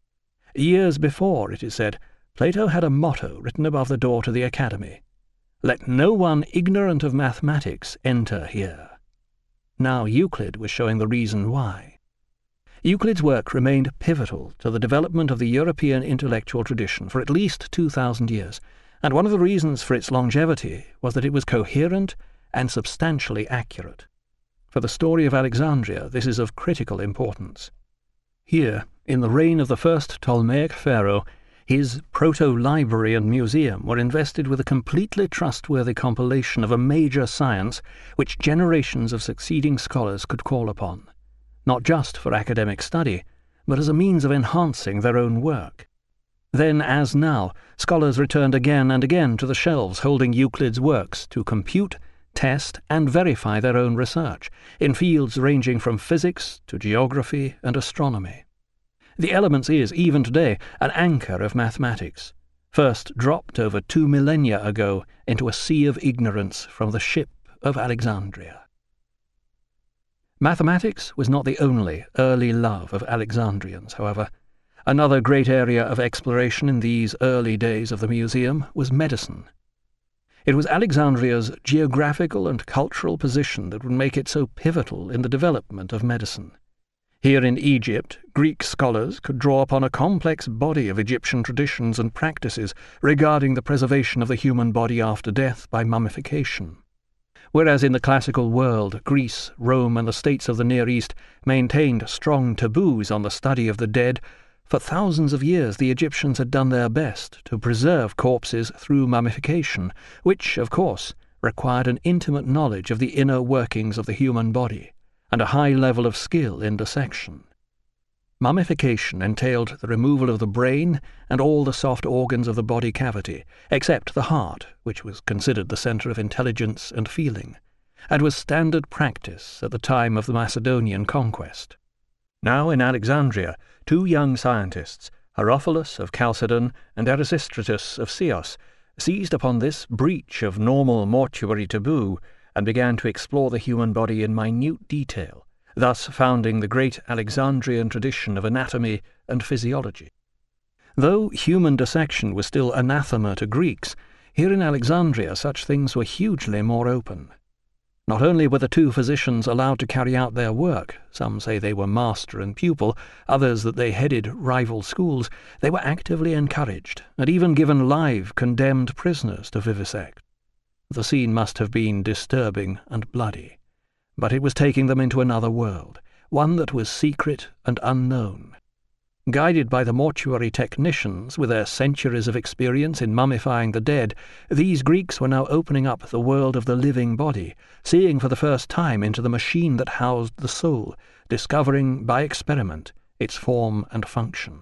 Years before, it is said, Plato had a motto written above the door to the Academy: "Let no one ignorant of mathematics enter here." Now Euclid was showing the reason why. Euclid's work remained pivotal to the development of the European intellectual tradition for at least two thousand years, and one of the reasons for its longevity was that it was coherent and substantially accurate. For the story of Alexandria, this is of critical importance. Here, in the reign of the first Ptolemaic pharaoh, his proto-library and museum were invested with a completely trustworthy compilation of a major science which generations of succeeding scholars could call upon, not just for academic study, but as a means of enhancing their own work. Then, as now, scholars returned again and again to the shelves holding Euclid's works to compute, test, and verify their own research, in fields ranging from physics to geography and astronomy. The Elements is, even today, an anchor of mathematics, first dropped over two millennia ago into a sea of ignorance from the ship of Alexandria. Mathematics was not the only early love of Alexandrians, however. Another great area of exploration in these early days of the museum was medicine. It was Alexandria's geographical and cultural position that would make it so pivotal in the development of medicine. Here in Egypt, Greek scholars could draw upon a complex body of Egyptian traditions and practices regarding the preservation of the human body after death by mummification. Whereas in the classical world, Greece, Rome, and the states of the Near East maintained strong taboos on the study of the dead, for thousands of years the Egyptians had done their best to preserve corpses through mummification, which, of course, required an intimate knowledge of the inner workings of the human body, and a high level of skill in dissection. Mummification entailed the removal of the brain and all the soft organs of the body cavity, except the heart, which was considered the centre of intelligence and feeling, and was standard practice at the time of the Macedonian conquest. Now in Alexandria, two young scientists, Herophilus of Chalcedon and Erasistratus of Chios, seized upon this breach of normal mortuary taboo and began to explore the human body in minute detail, thus founding the great Alexandrian tradition of anatomy and physiology. Though human dissection was still anathema to Greeks, here in Alexandria such things were hugely more open. Not only were the two physicians allowed to carry out their work, some say they were master and pupil, others that they headed rival schools, they were actively encouraged, and even given live condemned prisoners to vivisect. The scene must have been disturbing and bloody, but it was taking them into another world, one that was secret and unknown. Guided by the mortuary technicians with their centuries of experience in mummifying the dead, these Greeks were now opening up the world of the living body, seeing for the first time into the machine that housed the soul, discovering by experiment its form and function.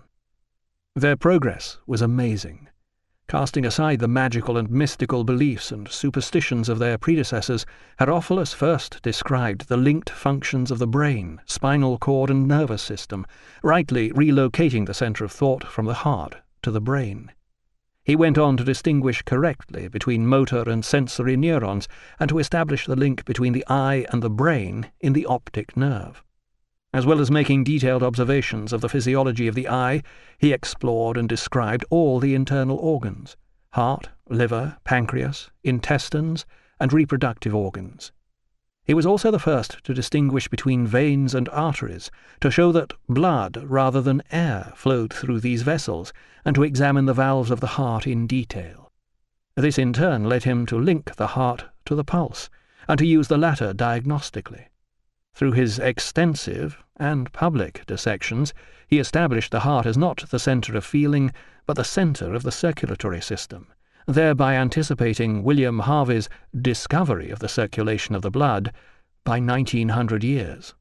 Their progress was amazing. Casting aside the magical and mystical beliefs and superstitions of their predecessors, Herophilus first described the linked functions of the brain, spinal cord, and nervous system, rightly relocating the centre of thought from the heart to the brain. He went on to distinguish correctly between motor and sensory neurons, and to establish the link between the eye and the brain in the optic nerve. As well as making detailed observations of the physiology of the eye, he explored and described all the internal organs: heart, liver, pancreas, intestines, and reproductive organs. He was also the first to distinguish between veins and arteries, to show that blood rather than air flowed through these vessels, and to examine the valves of the heart in detail. This in turn led him to link the heart to the pulse, and to use the latter diagnostically. Through his extensive and public dissections, he established the heart as not the centre of feeling, but the centre of the circulatory system, thereby anticipating William Harvey's discovery of the circulation of the blood by nineteen hundred years.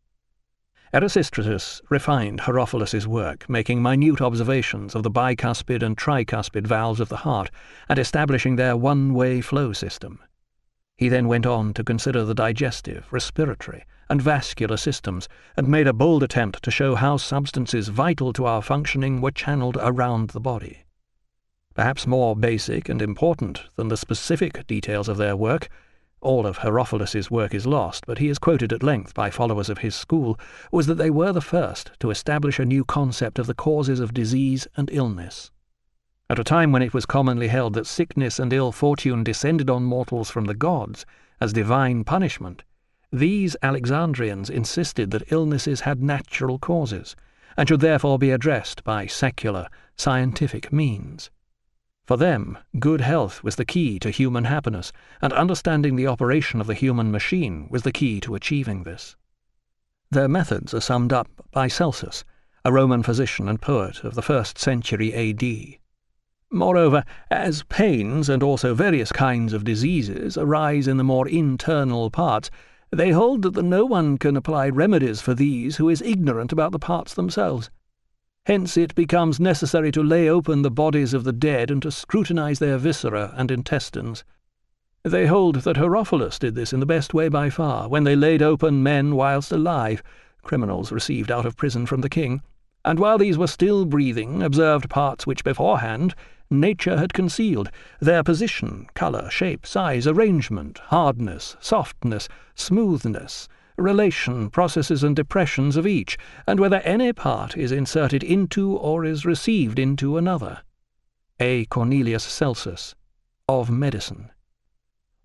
Erasistratus refined Herophilus's work, making minute observations of the bicuspid and tricuspid valves of the heart, and establishing their one-way flow system. He then went on to consider the digestive, respiratory, and vascular systems, and made a bold attempt to show how substances vital to our functioning were channeled around the body. Perhaps more basic and important than the specific details of their work, all of Herophilus's work is lost, but he is quoted at length by followers of his school, was that they were the first to establish a new concept of the causes of disease and illness. At a time when it was commonly held that sickness and ill fortune descended on mortals from the gods as divine punishment, these Alexandrians insisted that illnesses had natural causes, and should therefore be addressed by secular, scientific means. For them, good health was the key to human happiness, and understanding the operation of the human machine was the key to achieving this. Their methods are summed up by Celsus, a Roman physician and poet of the first century A D. Moreover, as pains and also various kinds of diseases arise in the more internal parts, they hold that no one can apply remedies for these who is ignorant about the parts themselves. Hence it becomes necessary to lay open the bodies of the dead and to scrutinize their viscera and intestines. They hold that Herophilus did this in the best way by far, when they laid open men whilst alive, criminals received out of prison from the king, and while these were still breathing, observed parts which beforehand nature had concealed, their position, colour, shape, size, arrangement, hardness, softness, smoothness, relation, processes and depressions of each, and whether any part is inserted into or is received into another. A. Cornelius Celsus, of Medicine.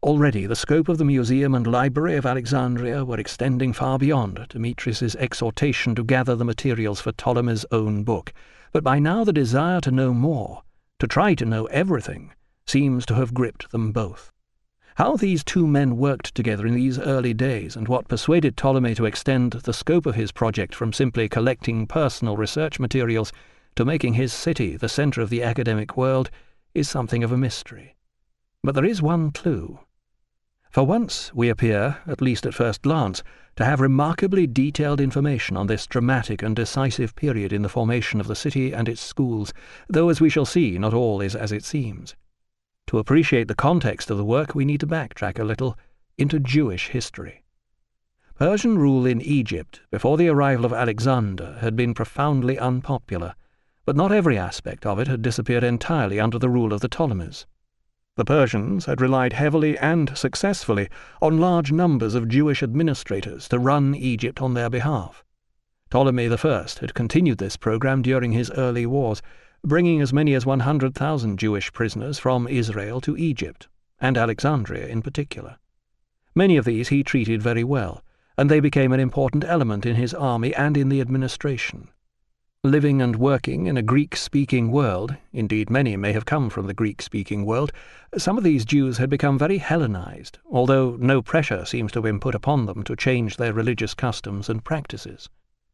Already the scope of the museum and library of Alexandria were extending far beyond Demetrius's exhortation to gather the materials for Ptolemy's own book, but by now the desire to know more, to try to know everything, seems to have gripped them both. How these two men worked together in these early days, and what persuaded Ptolemy to extend the scope of his project from simply collecting personal research materials to making his city the centre of the academic world, is something of a mystery. But there is one clue. For once we appear, at least at first glance, to have remarkably detailed information on this dramatic and decisive period in the formation of the city and its schools, though, as we shall see, not all is as it seems. To appreciate the context of the work, we need to backtrack a little into Jewish history. Persian rule in Egypt before the arrival of Alexander had been profoundly unpopular, but not every aspect of it had disappeared entirely under the rule of the Ptolemies. The Persians had relied heavily and successfully on large numbers of Jewish administrators to run Egypt on their behalf. Ptolemy the First had continued this program during his early wars, bringing as many as one hundred thousand Jewish prisoners from Israel to Egypt, and Alexandria in particular. Many of these he treated very well, and they became an important element in his army and in the administration. Living and working in a Greek-speaking world, indeed many may have come from the Greek-speaking world, some of these Jews had become very Hellenized, although no pressure seems to have been put upon them to change their religious customs and practices.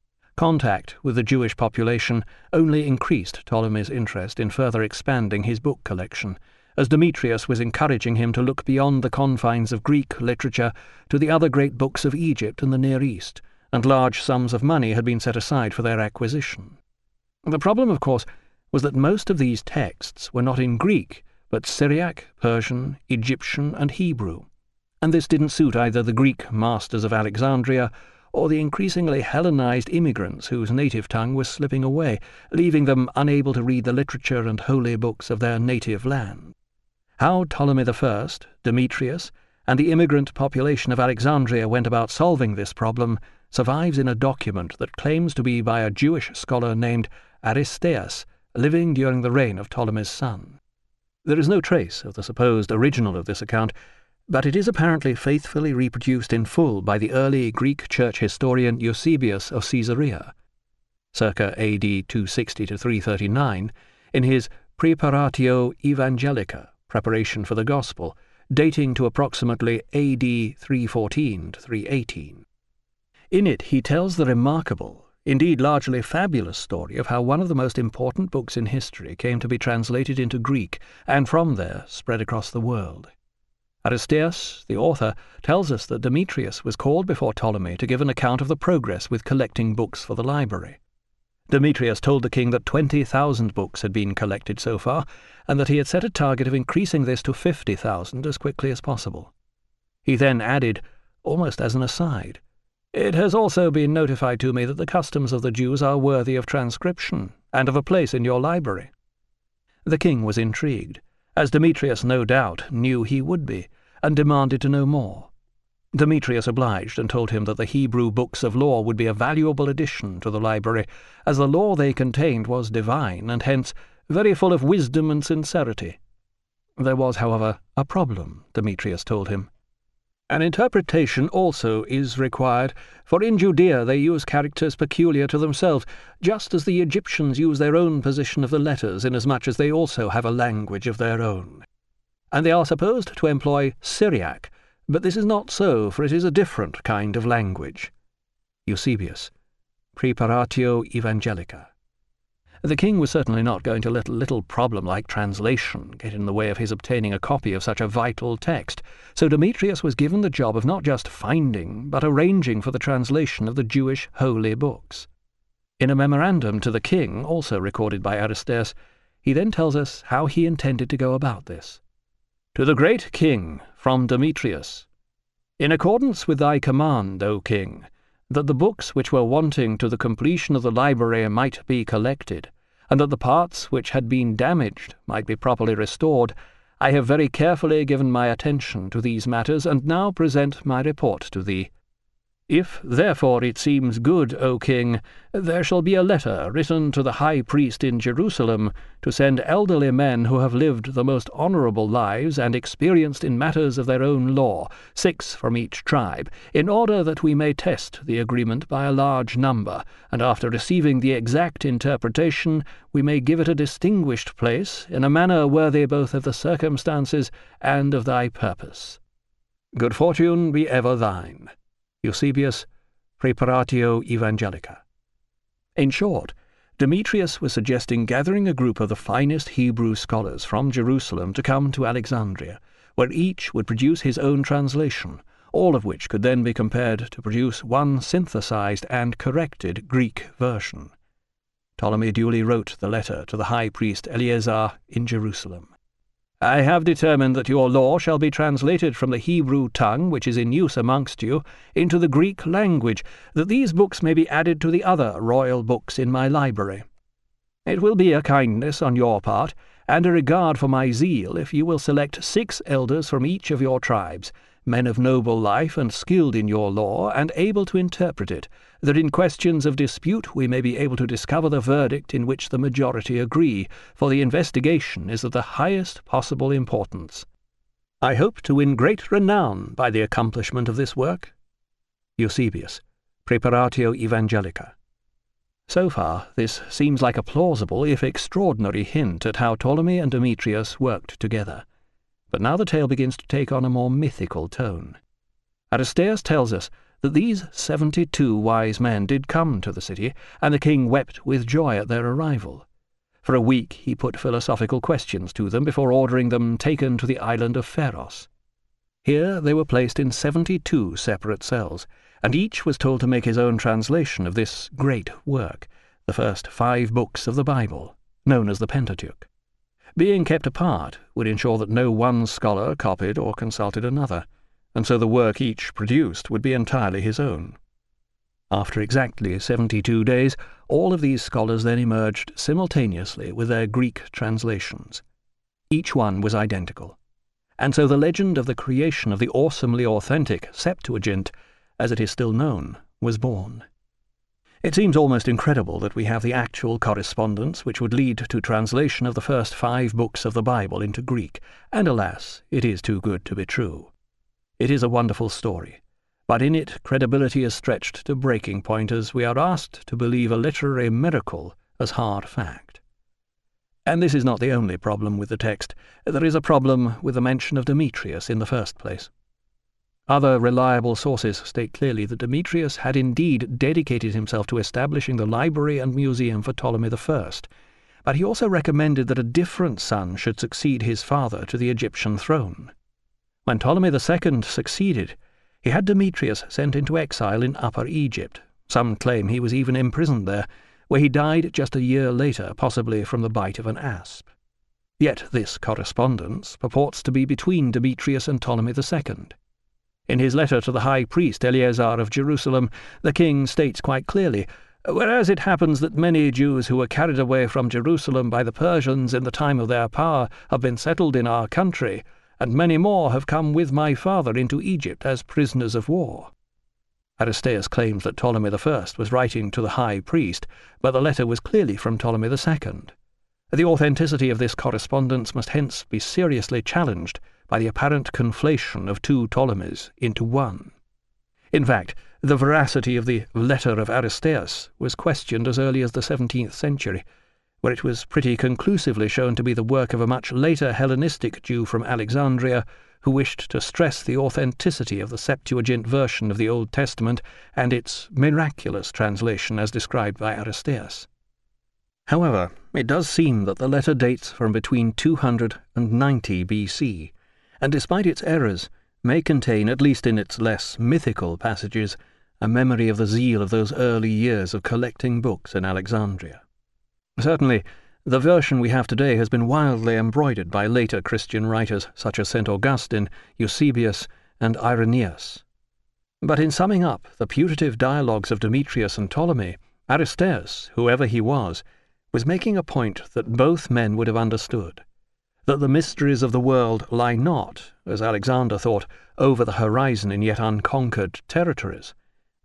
Contact with the Jewish population only increased Ptolemy's interest in further expanding his book collection, as Demetrius was encouraging him to look beyond the confines of Greek literature to the other great books of Egypt and the Near East, and large sums of money had been set aside for their acquisition. The problem, of course, was that most of these texts were not in Greek, but Syriac, Persian, Egyptian, and Hebrew, and this didn't suit either the Greek masters of Alexandria or the increasingly Hellenized immigrants whose native tongue was slipping away, leaving them unable to read the literature and holy books of their native land. How Ptolemy the First, Demetrius, and the immigrant population of Alexandria went about solving this problem survives in a document that claims to be by a Jewish scholar named Aristeas, living during the reign of Ptolemy's son. There is no trace of the supposed original of this account, but it is apparently faithfully reproduced in full by the early Greek church historian Eusebius of Caesarea, circa A D two sixty to three thirty-nine, in his Praeparatio Evangelica, Preparation for the Gospel, dating to approximately A D three fourteen to three eighteen. In it he tells the remarkable, indeed largely fabulous story of how one of the most important books in history came to be translated into Greek, and from there spread across the world. Aristeas, the author, tells us that Demetrius was called before Ptolemy to give an account of the progress with collecting books for the library. Demetrius told the king that twenty thousand books had been collected so far, and that he had set a target of increasing this to fifty thousand as quickly as possible. He then added, almost as an aside, "It has also been notified to me that the customs of the Jews are worthy of transcription, and of a place in your library." The king was intrigued, as Demetrius no doubt knew he would be, and demanded to know more. Demetrius obliged and told him that the Hebrew books of law would be a valuable addition to the library, as the law they contained was divine, and hence very full of wisdom and sincerity. There was, however, a problem, Demetrius told him. An interpretation also is required, for in Judea they use characters peculiar to themselves, just as the Egyptians use their own position of the letters, inasmuch as they also have a language of their own. And they are supposed to employ Syriac, but this is not so, for it is a different kind of language. Eusebius, Praeparatio Evangelica. The king was certainly not going to let a little problem like translation get in the way of his obtaining a copy of such a vital text, so Demetrius was given the job of not just finding, but arranging for the translation of the Jewish holy books. In a memorandum to the king, also recorded by Aristeas, he then tells us how he intended to go about this. "To the great king, from Demetrius. In accordance with thy command, O king, that the books which were wanting to the completion of the library might be collected, and that the parts which had been damaged might be properly restored, I have very carefully given my attention to these matters, and now present my report to thee. If, therefore, it seems good, O king, there shall be a letter written to the high priest in Jerusalem to send elderly men who have lived the most honourable lives and experienced in matters of their own law, six from each tribe, in order that we may test the agreement by a large number, and after receiving the exact interpretation we may give it a distinguished place in a manner worthy both of the circumstances and of thy purpose. Good fortune be ever thine. Eusebius, Praeparatio Evangelica. In short, Demetrius was suggesting gathering a group of the finest Hebrew scholars from Jerusalem to come to Alexandria, where each would produce his own translation, all of which could then be compared to produce one synthesized and corrected Greek version. Ptolemy duly wrote the letter to the high priest Eleazar in Jerusalem. I have determined that your law shall be translated from the Hebrew tongue, which is in use amongst you, into the Greek language, that these books may be added to the other royal books in my library. It will be a kindness on your part, and a regard for my zeal, if you will select six elders from each of your tribes, men of noble life and skilled in your law, and able to interpret it, that in questions of dispute we may be able to discover the verdict in which the majority agree, for the investigation is of the highest possible importance. I hope to win great renown by the accomplishment of this work. Eusebius, Praeparatio Evangelica. So far, this seems like a plausible, if extraordinary, hint at how Ptolemy and Demetrius worked together. But now the tale begins to take on a more mythical tone. Aristeas tells us that these seventy-two wise men did come to the city, and the king wept with joy at their arrival. For a week he put philosophical questions to them before ordering them taken to the island of Pharos. Here they were placed in seventy-two separate cells, and each was told to make his own translation of this great work, the first five books of the Bible, known as the Pentateuch. Being kept apart would ensure that no one scholar copied or consulted another, and so the work each produced would be entirely his own. After exactly seventy-two days, all of these scholars then emerged simultaneously with their Greek translations. Each one was identical, and so the legend of the creation of the awesomely authentic Septuagint, as it is still known, was born. It seems almost incredible that we have the actual correspondence which would lead to translation of the first five books of the Bible into Greek, and alas, it is too good to be true. It is a wonderful story, but in it credibility is stretched to breaking point as we are asked to believe a literary miracle as hard fact. And this is not the only problem with the text. There is a problem with the mention of Demetrius in the first place. Other reliable sources state clearly that Demetrius had indeed dedicated himself to establishing the library and museum for Ptolemy the First, but he also recommended that a different son should succeed his father to the Egyptian throne. When Ptolemy the Second succeeded, he had Demetrius sent into exile in Upper Egypt. Some claim he was even imprisoned there, where he died just a year later, possibly from the bite of an asp. Yet this correspondence purports to be between Demetrius and Ptolemy the Second. In his letter to the high priest Eleazar of Jerusalem, the king states quite clearly, "Whereas it happens that many Jews who were carried away from Jerusalem by the Persians in the time of their power have been settled in our country, and many more have come with my father into Egypt as prisoners of war." Aristeas claims that Ptolemy the First was writing to the high priest, but the letter was clearly from Ptolemy the Second. The authenticity of this correspondence must hence be seriously challenged by the apparent conflation of two Ptolemies into one. In fact, the veracity of the letter of Aristeas was questioned as early as the seventeenth century, where it was pretty conclusively shown to be the work of a much later Hellenistic Jew from Alexandria who wished to stress the authenticity of the Septuagint version of the Old Testament and its miraculous translation as described by Aristeas. However, it does seem that the letter dates from between two hundred and ninety B C, and despite its errors, may contain, at least in its less mythical passages, a memory of the zeal of those early years of collecting books in Alexandria. Certainly, the version we have today has been wildly embroidered by later Christian writers such as Saint Augustine, Eusebius, and Irenaeus. But in summing up the putative dialogues of Demetrius and Ptolemy, Aristeas, whoever he was, was making a point that both men would have understood, that the mysteries of the world lie not, as Alexander thought, over the horizon in yet unconquered territories,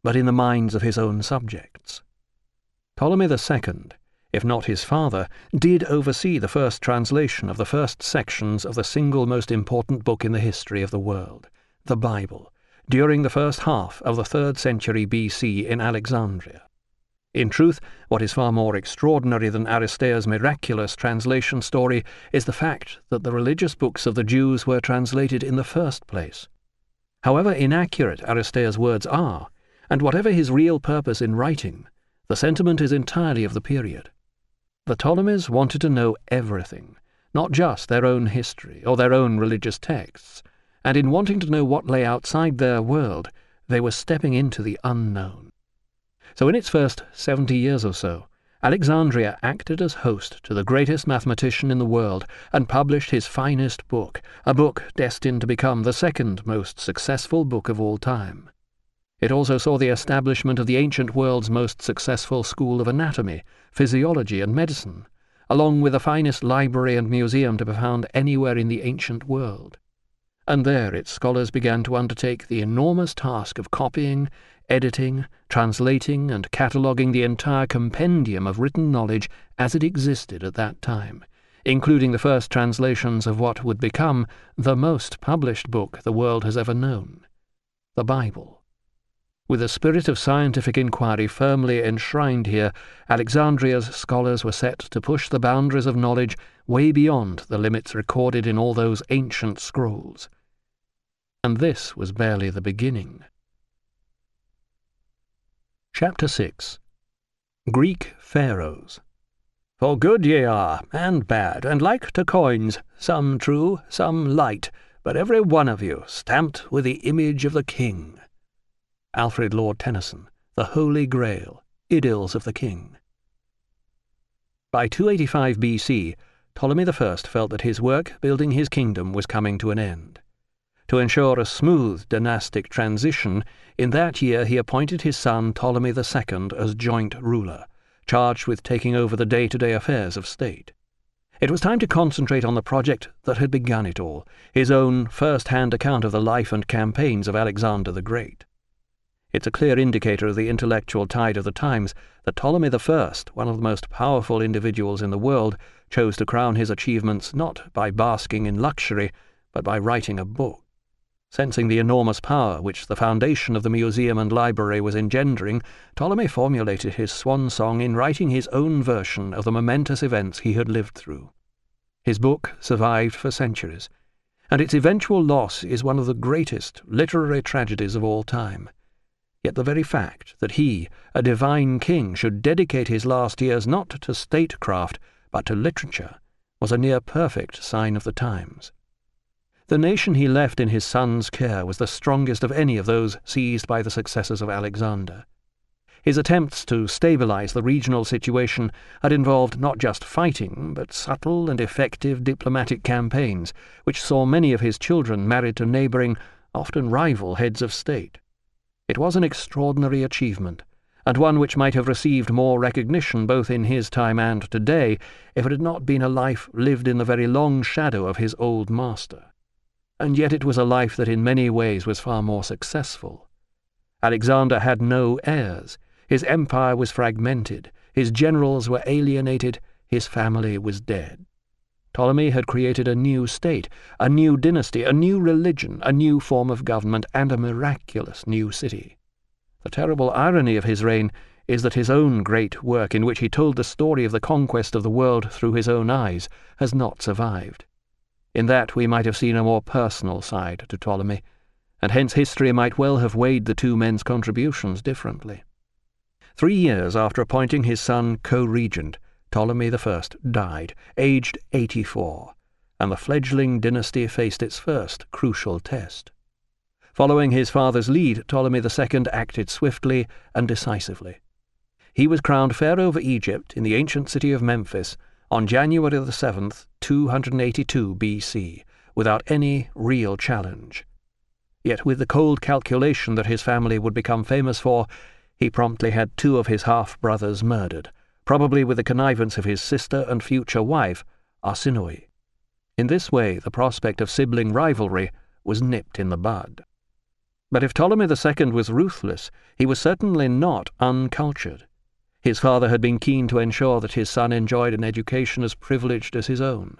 but in the minds of his own subjects. Ptolemy the Second, if not his father, did oversee the first translation of the first sections of the single most important book in the history of the world, the Bible, during the first half of the third century B C in Alexandria. In truth, what is far more extraordinary than Aristeas' miraculous translation story is the fact that the religious books of the Jews were translated in the first place. However inaccurate Aristeas' words are, and whatever his real purpose in writing, the sentiment is entirely of the period. The Ptolemies wanted to know everything, not just their own history or their own religious texts, and in wanting to know what lay outside their world, they were stepping into the unknown. So in its first seventy years or so, Alexandria acted as host to the greatest mathematician in the world and published his finest book, a book destined to become the second most successful book of all time. It also saw the establishment of the ancient world's most successful school of anatomy, physiology, and medicine, along with the finest library and museum to be found anywhere in the ancient world. And there its scholars began to undertake the enormous task of copying, editing, translating, and cataloguing the entire compendium of written knowledge as it existed at that time, including the first translations of what would become the most published book the world has ever known, the Bible. With the spirit of scientific inquiry firmly enshrined here, Alexandria's scholars were set to push the boundaries of knowledge way beyond the limits recorded in all those ancient scrolls. And this was barely the beginning. Chapter six. Greek Pharaohs. For good ye are, and bad, and like to coins, some true, some light, but every one of you stamped with the image of the king. Alfred Lord Tennyson, The Holy Grail, Idylls of the King. By two eighty-five B C, Ptolemy the First felt that his work building his kingdom was coming to an end. To ensure a smooth dynastic transition, in that year he appointed his son Ptolemy the Second as joint ruler, charged with taking over the day-to-day affairs of state. It was time to concentrate on the project that had begun it all, his own first-hand account of the life and campaigns of Alexander the Great. It's a clear indicator of the intellectual tide of the times that Ptolemy the First, one of the most powerful individuals in the world, chose to crown his achievements not by basking in luxury, but by writing a book. Sensing the enormous power which the foundation of the museum and library was engendering, Ptolemy formulated his swan song in writing his own version of the momentous events he had lived through. His book survived for centuries, and its eventual loss is one of the greatest literary tragedies of all time. Yet the very fact that he, a divine king, should dedicate his last years not to statecraft, but to literature, was a near-perfect sign of the times. The nation he left in his son's care was the strongest of any of those seized by the successors of Alexander. His attempts to stabilize the regional situation had involved not just fighting, but subtle and effective diplomatic campaigns, which saw many of his children married to neighboring, often rival heads of state. It was an extraordinary achievement, and one which might have received more recognition both in his time and today if it had not been a life lived in the very long shadow of his old master. And yet it was a life that in many ways was far more successful. Alexander had no heirs, his empire was fragmented, his generals were alienated, his family was dead. Ptolemy had created a new state, a new dynasty, a new religion, a new form of government, and a miraculous new city. The terrible irony of his reign is that his own great work, in which he told the story of the conquest of the world through his own eyes, has not survived. In that we might have seen a more personal side to Ptolemy, and hence history might well have weighed the two men's contributions differently. Three years after appointing his son co-regent, Ptolemy the First died, aged eighty-four, and the fledgling dynasty faced its first crucial test. Following his father's lead, Ptolemy the Second acted swiftly and decisively. He was crowned pharaoh of Egypt in the ancient city of Memphis on January the seventh, two hundred eighty-two B C, without any real challenge. Yet with the cold calculation that his family would become famous for, he promptly had two of his half-brothers murdered, probably with the connivance of his sister and future wife, Arsinoe. In this way the prospect of sibling rivalry was nipped in the bud. But if Ptolemy the Second was ruthless, he was certainly not uncultured. His father had been keen to ensure that his son enjoyed an education as privileged as his own.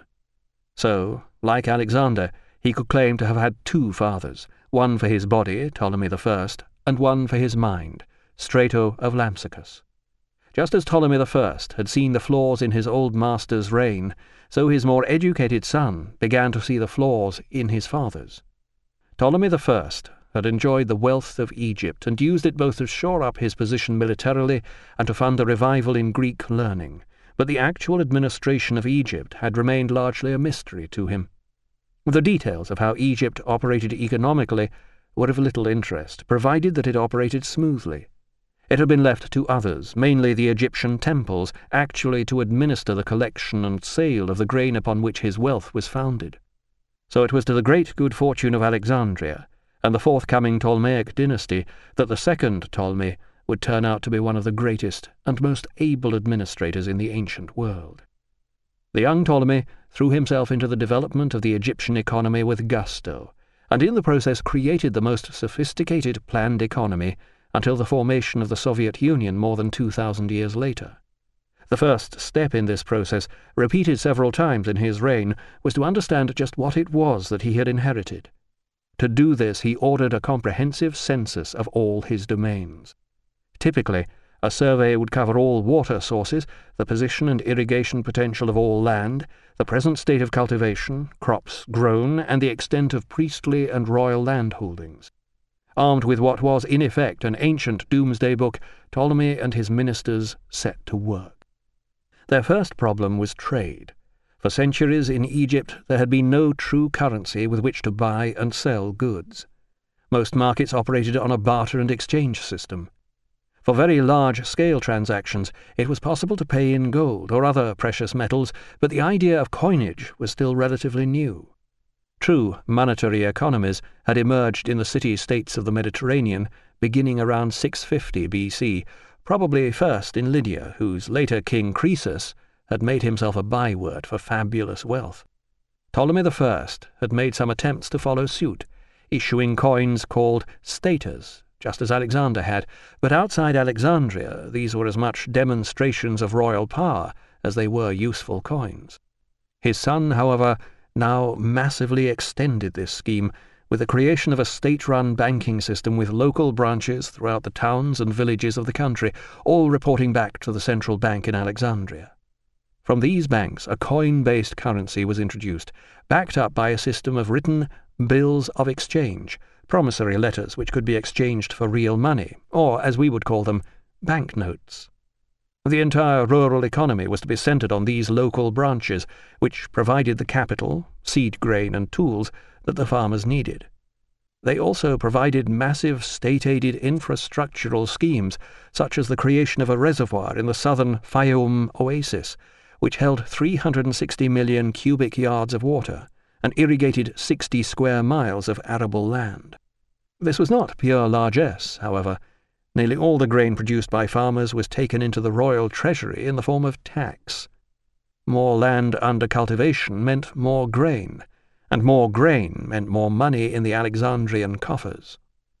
So, like Alexander, he could claim to have had two fathers, one for his body, Ptolemy the First, and one for his mind, Strato of Lampsacus. Just as Ptolemy the First had seen the flaws in his old master's reign, so his more educated son began to see the flaws in his father's. Ptolemy the First had enjoyed the wealth of Egypt and used it both to shore up his position militarily and to fund a revival in Greek learning, but the actual administration of Egypt had remained largely a mystery to him. The details of how Egypt operated economically were of little interest, provided that it operated smoothly. It had been left to others, mainly the Egyptian temples, actually to administer the collection and sale of the grain upon which his wealth was founded. So it was to the great good fortune of Alexandria and the forthcoming Ptolemaic dynasty that the second Ptolemy would turn out to be one of the greatest and most able administrators in the ancient world. The young Ptolemy threw himself into the development of the Egyptian economy with gusto, and in the process created the most sophisticated planned economy until the formation of the Soviet Union more than two thousand years later. The first step in this process, repeated several times in his reign, was to understand just what it was that he had inherited. To do this, he ordered a comprehensive census of all his domains. Typically, a survey would cover all water sources, the position and irrigation potential of all land, the present state of cultivation, crops grown, and the extent of priestly and royal land holdings. Armed with what was, in effect, an ancient doomsday book, Ptolemy and his ministers set to work. Their first problem was trade. For centuries in Egypt there had been no true currency with which to buy and sell goods. Most markets operated on a barter and exchange system. For very large-scale transactions, it was possible to pay in gold or other precious metals, but the idea of coinage was still relatively new. True monetary economies had emerged in the city-states of the Mediterranean beginning around six fifty B C, probably first in Lydia, whose later king Croesus had made himself a byword for fabulous wealth. Ptolemy the First had made some attempts to follow suit, issuing coins called staters, just as Alexander had, but outside Alexandria these were as much demonstrations of royal power as they were useful coins. His son, however, now massively extended this scheme with the creation of a state-run banking system with local branches throughout the towns and villages of the country, all reporting back to the central bank in Alexandria. From these banks, a coin-based currency was introduced, backed up by a system of written bills of exchange, promissory letters which could be exchanged for real money, or, as we would call them, banknotes. The entire rural economy was to be centered on these local branches, which provided the capital, seed grain, and tools that the farmers needed. They also provided massive state-aided infrastructural schemes, such as the creation of a reservoir in the southern Fayoum oasis, which held three hundred sixty million cubic yards of water and irrigated sixty square miles of arable land. This was not pure largesse, however. Nearly all the grain produced by farmers was taken into the royal treasury in the form of tax. More land under cultivation meant more grain, and more grain meant more money in the Alexandrian coffers.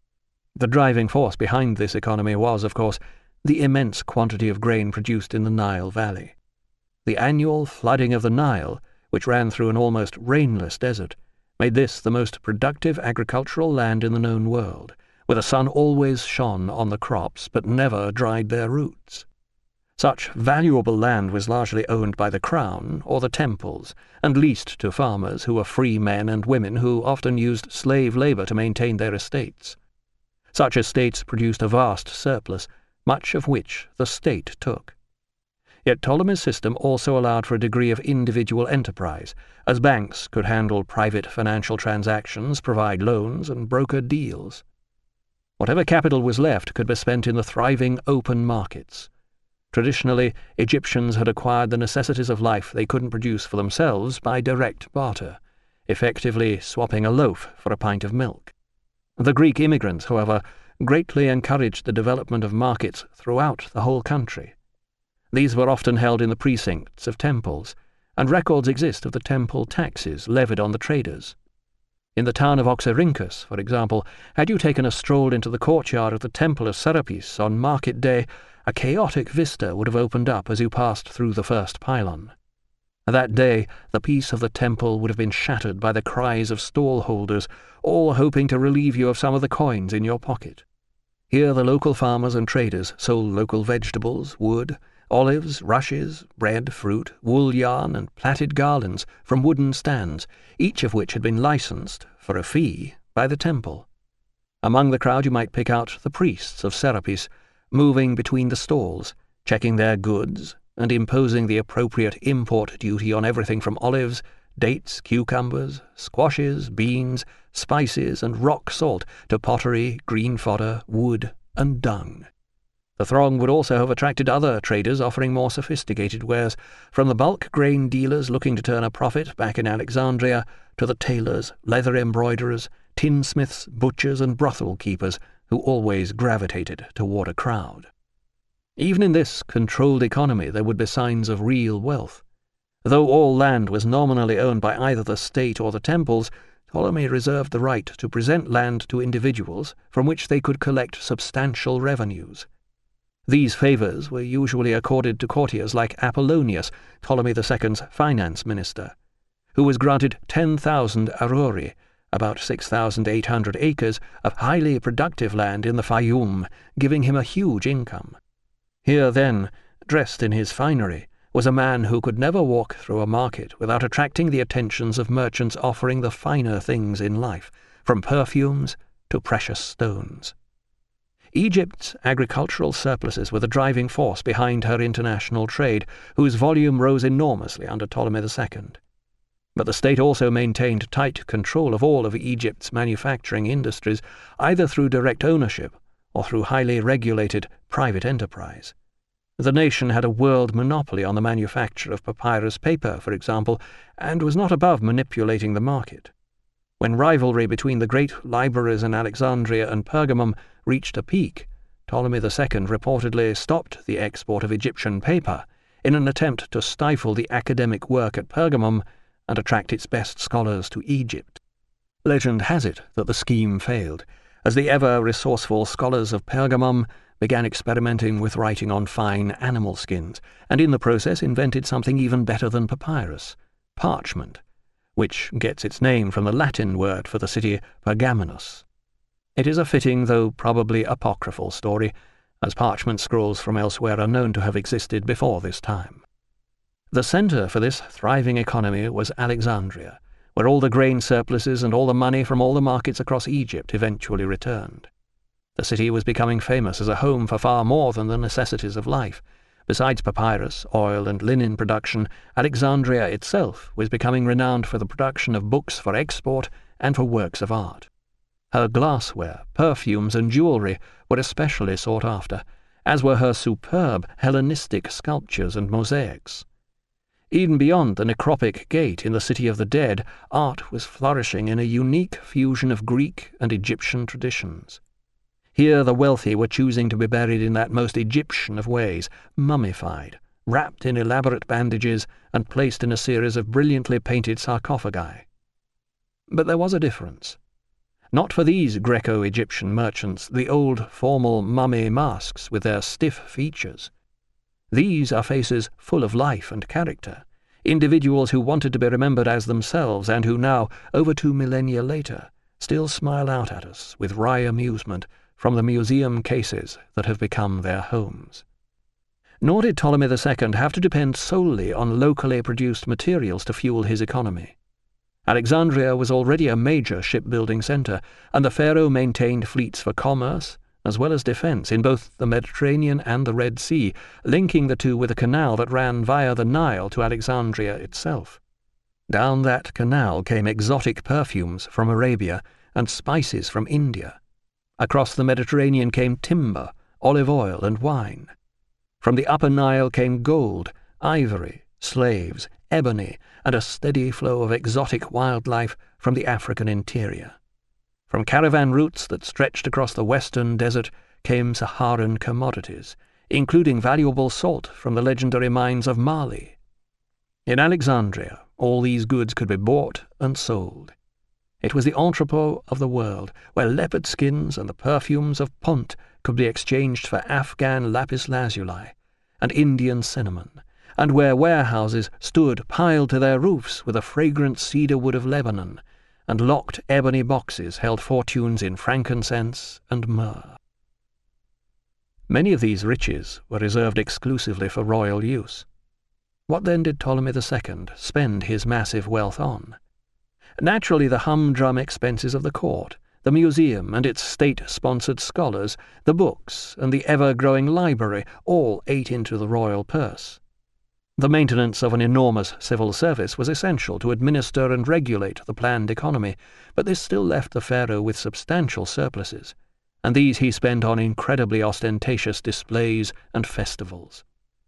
The driving force behind this economy was, of course, the immense quantity of grain produced in the Nile Valley. The annual flooding of the Nile, which ran through an almost rainless desert, made this the most productive agricultural land in the known world, where the sun always shone on the crops but never dried their roots. Such valuable land was largely owned by the crown or the temples, and leased to farmers who were free men and women who often used slave labor to maintain their estates. Such estates produced a vast surplus, much of which the state took. Yet Ptolemy's system also allowed for a degree of individual enterprise, as banks could handle private financial transactions, provide loans, and broker deals. Whatever capital was left could be spent in the thriving open markets. Traditionally, Egyptians had acquired the necessities of life they couldn't produce for themselves by direct barter, effectively swapping a loaf for a pint of milk. The Greek immigrants, however, greatly encouraged the development of markets throughout the whole country. These were often held in the precincts of temples, and records exist of the temple taxes levied on the traders. In the town of Oxyrhynchus, for example, had you taken a stroll into the courtyard of the Temple of Serapis on market day, a chaotic vista would have opened up as you passed through the first pylon. That day, the peace of the temple would have been shattered by the cries of stall-holders, all hoping to relieve you of some of the coins in your pocket. Here the local farmers and traders sold local vegetables, wood, olives, rushes, bread, fruit, wool yarn, and plaited garlands from wooden stands, each of which had been licensed, for a fee, by the temple. Among the crowd you might pick out the priests of Serapis, moving between the stalls, checking their goods, and imposing the appropriate import duty on everything from olives, dates, cucumbers, squashes, beans, spices, and rock salt to pottery, green fodder, wood, and dung. The throng would also have attracted other traders offering more sophisticated wares, from the bulk grain dealers looking to turn a profit back in Alexandria, to the tailors, leather embroiderers, tinsmiths, butchers, and brothel keepers, who always gravitated toward a crowd. Even in this controlled economy there would be signs of real wealth. Though all land was nominally owned by either the state or the temples, Ptolemy reserved the right to present land to individuals from which they could collect substantial revenues. These favours were usually accorded to courtiers like Apollonius, Ptolemy the Second's finance minister, who was granted ten thousand arori, about six thousand eight hundred acres of highly productive land in the Fayum, giving him a huge income. Here, then, dressed in his finery, was a man who could never walk through a market without attracting the attentions of merchants offering the finer things in life, from perfumes to precious stones. Egypt's agricultural surpluses were the driving force behind her international trade, whose volume rose enormously under Ptolemy the Second. But the state also maintained tight control of all of Egypt's manufacturing industries, either through direct ownership or through highly regulated private enterprise. The nation had a world monopoly on the manufacture of papyrus paper, for example, and was not above manipulating the market. When rivalry between the great libraries in Alexandria and Pergamum reached a peak, Ptolemy the Second reportedly stopped the export of Egyptian paper in an attempt to stifle the academic work at Pergamum and attract its best scholars to Egypt. Legend has it that the scheme failed, as the ever-resourceful scholars of Pergamum began experimenting with writing on fine animal skins, and in the process invented something even better than papyrus, parchment, which gets its name from the Latin word for the city Pergamenus. It is a fitting, though probably apocryphal story, as parchment scrolls from elsewhere are known to have existed before this time. The centre for this thriving economy was Alexandria, where all the grain surpluses and all the money from all the markets across Egypt eventually returned. The city was becoming famous as a home for far more than the necessities of life. Besides papyrus, oil, and linen production, Alexandria itself was becoming renowned for the production of books for export and for works of art. Her glassware, perfumes, and jewellery were especially sought after, as were her superb Hellenistic sculptures and mosaics. Even beyond the necropic gate in the City of the Dead, art was flourishing in a unique fusion of Greek and Egyptian traditions. Here the wealthy were choosing to be buried in that most Egyptian of ways, mummified, wrapped in elaborate bandages, and placed in a series of brilliantly painted sarcophagi. But there was a difference. Not for these Greco-Egyptian merchants, the old formal mummy masks with their stiff features. These are faces full of life and character, individuals who wanted to be remembered as themselves and who now, over two millennia later, still smile out at us with wry amusement from the museum cases that have become their homes. Nor did Ptolemy the Second have to depend solely on locally produced materials to fuel his economy. Alexandria was already a major shipbuilding centre, and the pharaoh maintained fleets for commerce as well as defence in both the Mediterranean and the Red Sea, linking the two with a canal that ran via the Nile to Alexandria itself. Down that canal came exotic perfumes from Arabia and spices from India. Across the Mediterranean came timber, olive oil, and wine. From the Upper Nile came gold, ivory, slaves, ebony, and a steady flow of exotic wildlife from the African interior. From caravan routes that stretched across the western desert came Saharan commodities, including valuable salt from the legendary mines of Mali. In Alexandria, all these goods could be bought and sold. It was the entrepot of the world, where leopard skins and the perfumes of Punt could be exchanged for Afghan lapis lazuli and Indian cinnamon, and where warehouses stood piled to their roofs with a fragrant cedar wood of Lebanon, and locked ebony boxes held fortunes in frankincense and myrrh. Many of these riches were reserved exclusively for royal use. What then did Ptolemy the Second spend his massive wealth on? Naturally, the humdrum expenses of the court, the museum and its state-sponsored scholars, the books and the ever-growing library all ate into the royal purse. The maintenance of an enormous civil service was essential to administer and regulate the planned economy, but this still left the pharaoh with substantial surpluses, and these he spent on incredibly ostentatious displays and festivals.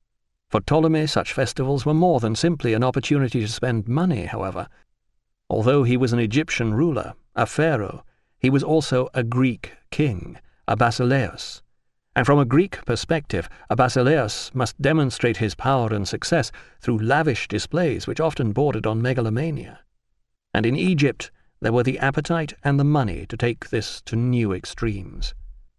For Ptolemy, such festivals were more than simply an opportunity to spend money, however. Although he was an Egyptian ruler, a pharaoh, he was also a Greek king, a basileus. And from a Greek perspective, a basileus must demonstrate his power and success through lavish displays which often bordered on megalomania. And in Egypt there were the appetite and the money to take this to new extremes.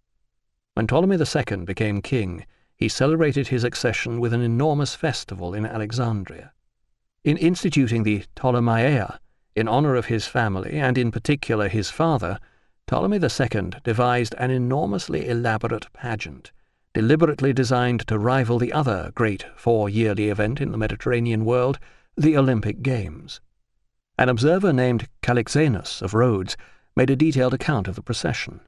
When Ptolemy the Second became king, he celebrated his accession with an enormous festival in Alexandria. In instituting the Ptolemaea, in honor of his family, and in particular his father, Ptolemy the Second devised an enormously elaborate pageant, deliberately designed to rival the other great four-yearly event in the Mediterranean world, the Olympic Games. An observer named Calixenus of Rhodes made a detailed account of the procession.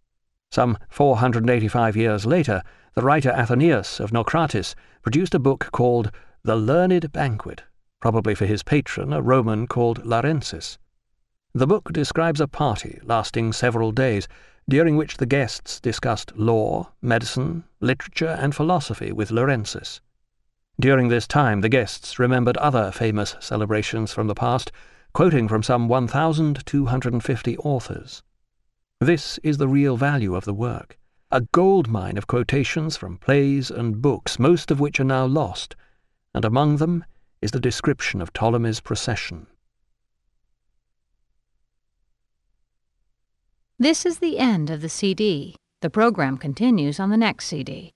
Some four hundred eighty-five years later, the writer Athenaeus of Naucratis produced a book called The Learned Banquet, probably for his patron, a Roman called Larensis. The book describes a party lasting several days, during which the guests discussed law, medicine, literature, and philosophy with Larensis. During this time the guests remembered other famous celebrations from the past, quoting from some one thousand two hundred fifty authors. This is the real value of the work, a gold mine of quotations from plays and books, most of which are now lost, and among them is the description of Ptolemy's procession. This is the end of the C D. The program continues on the next C D.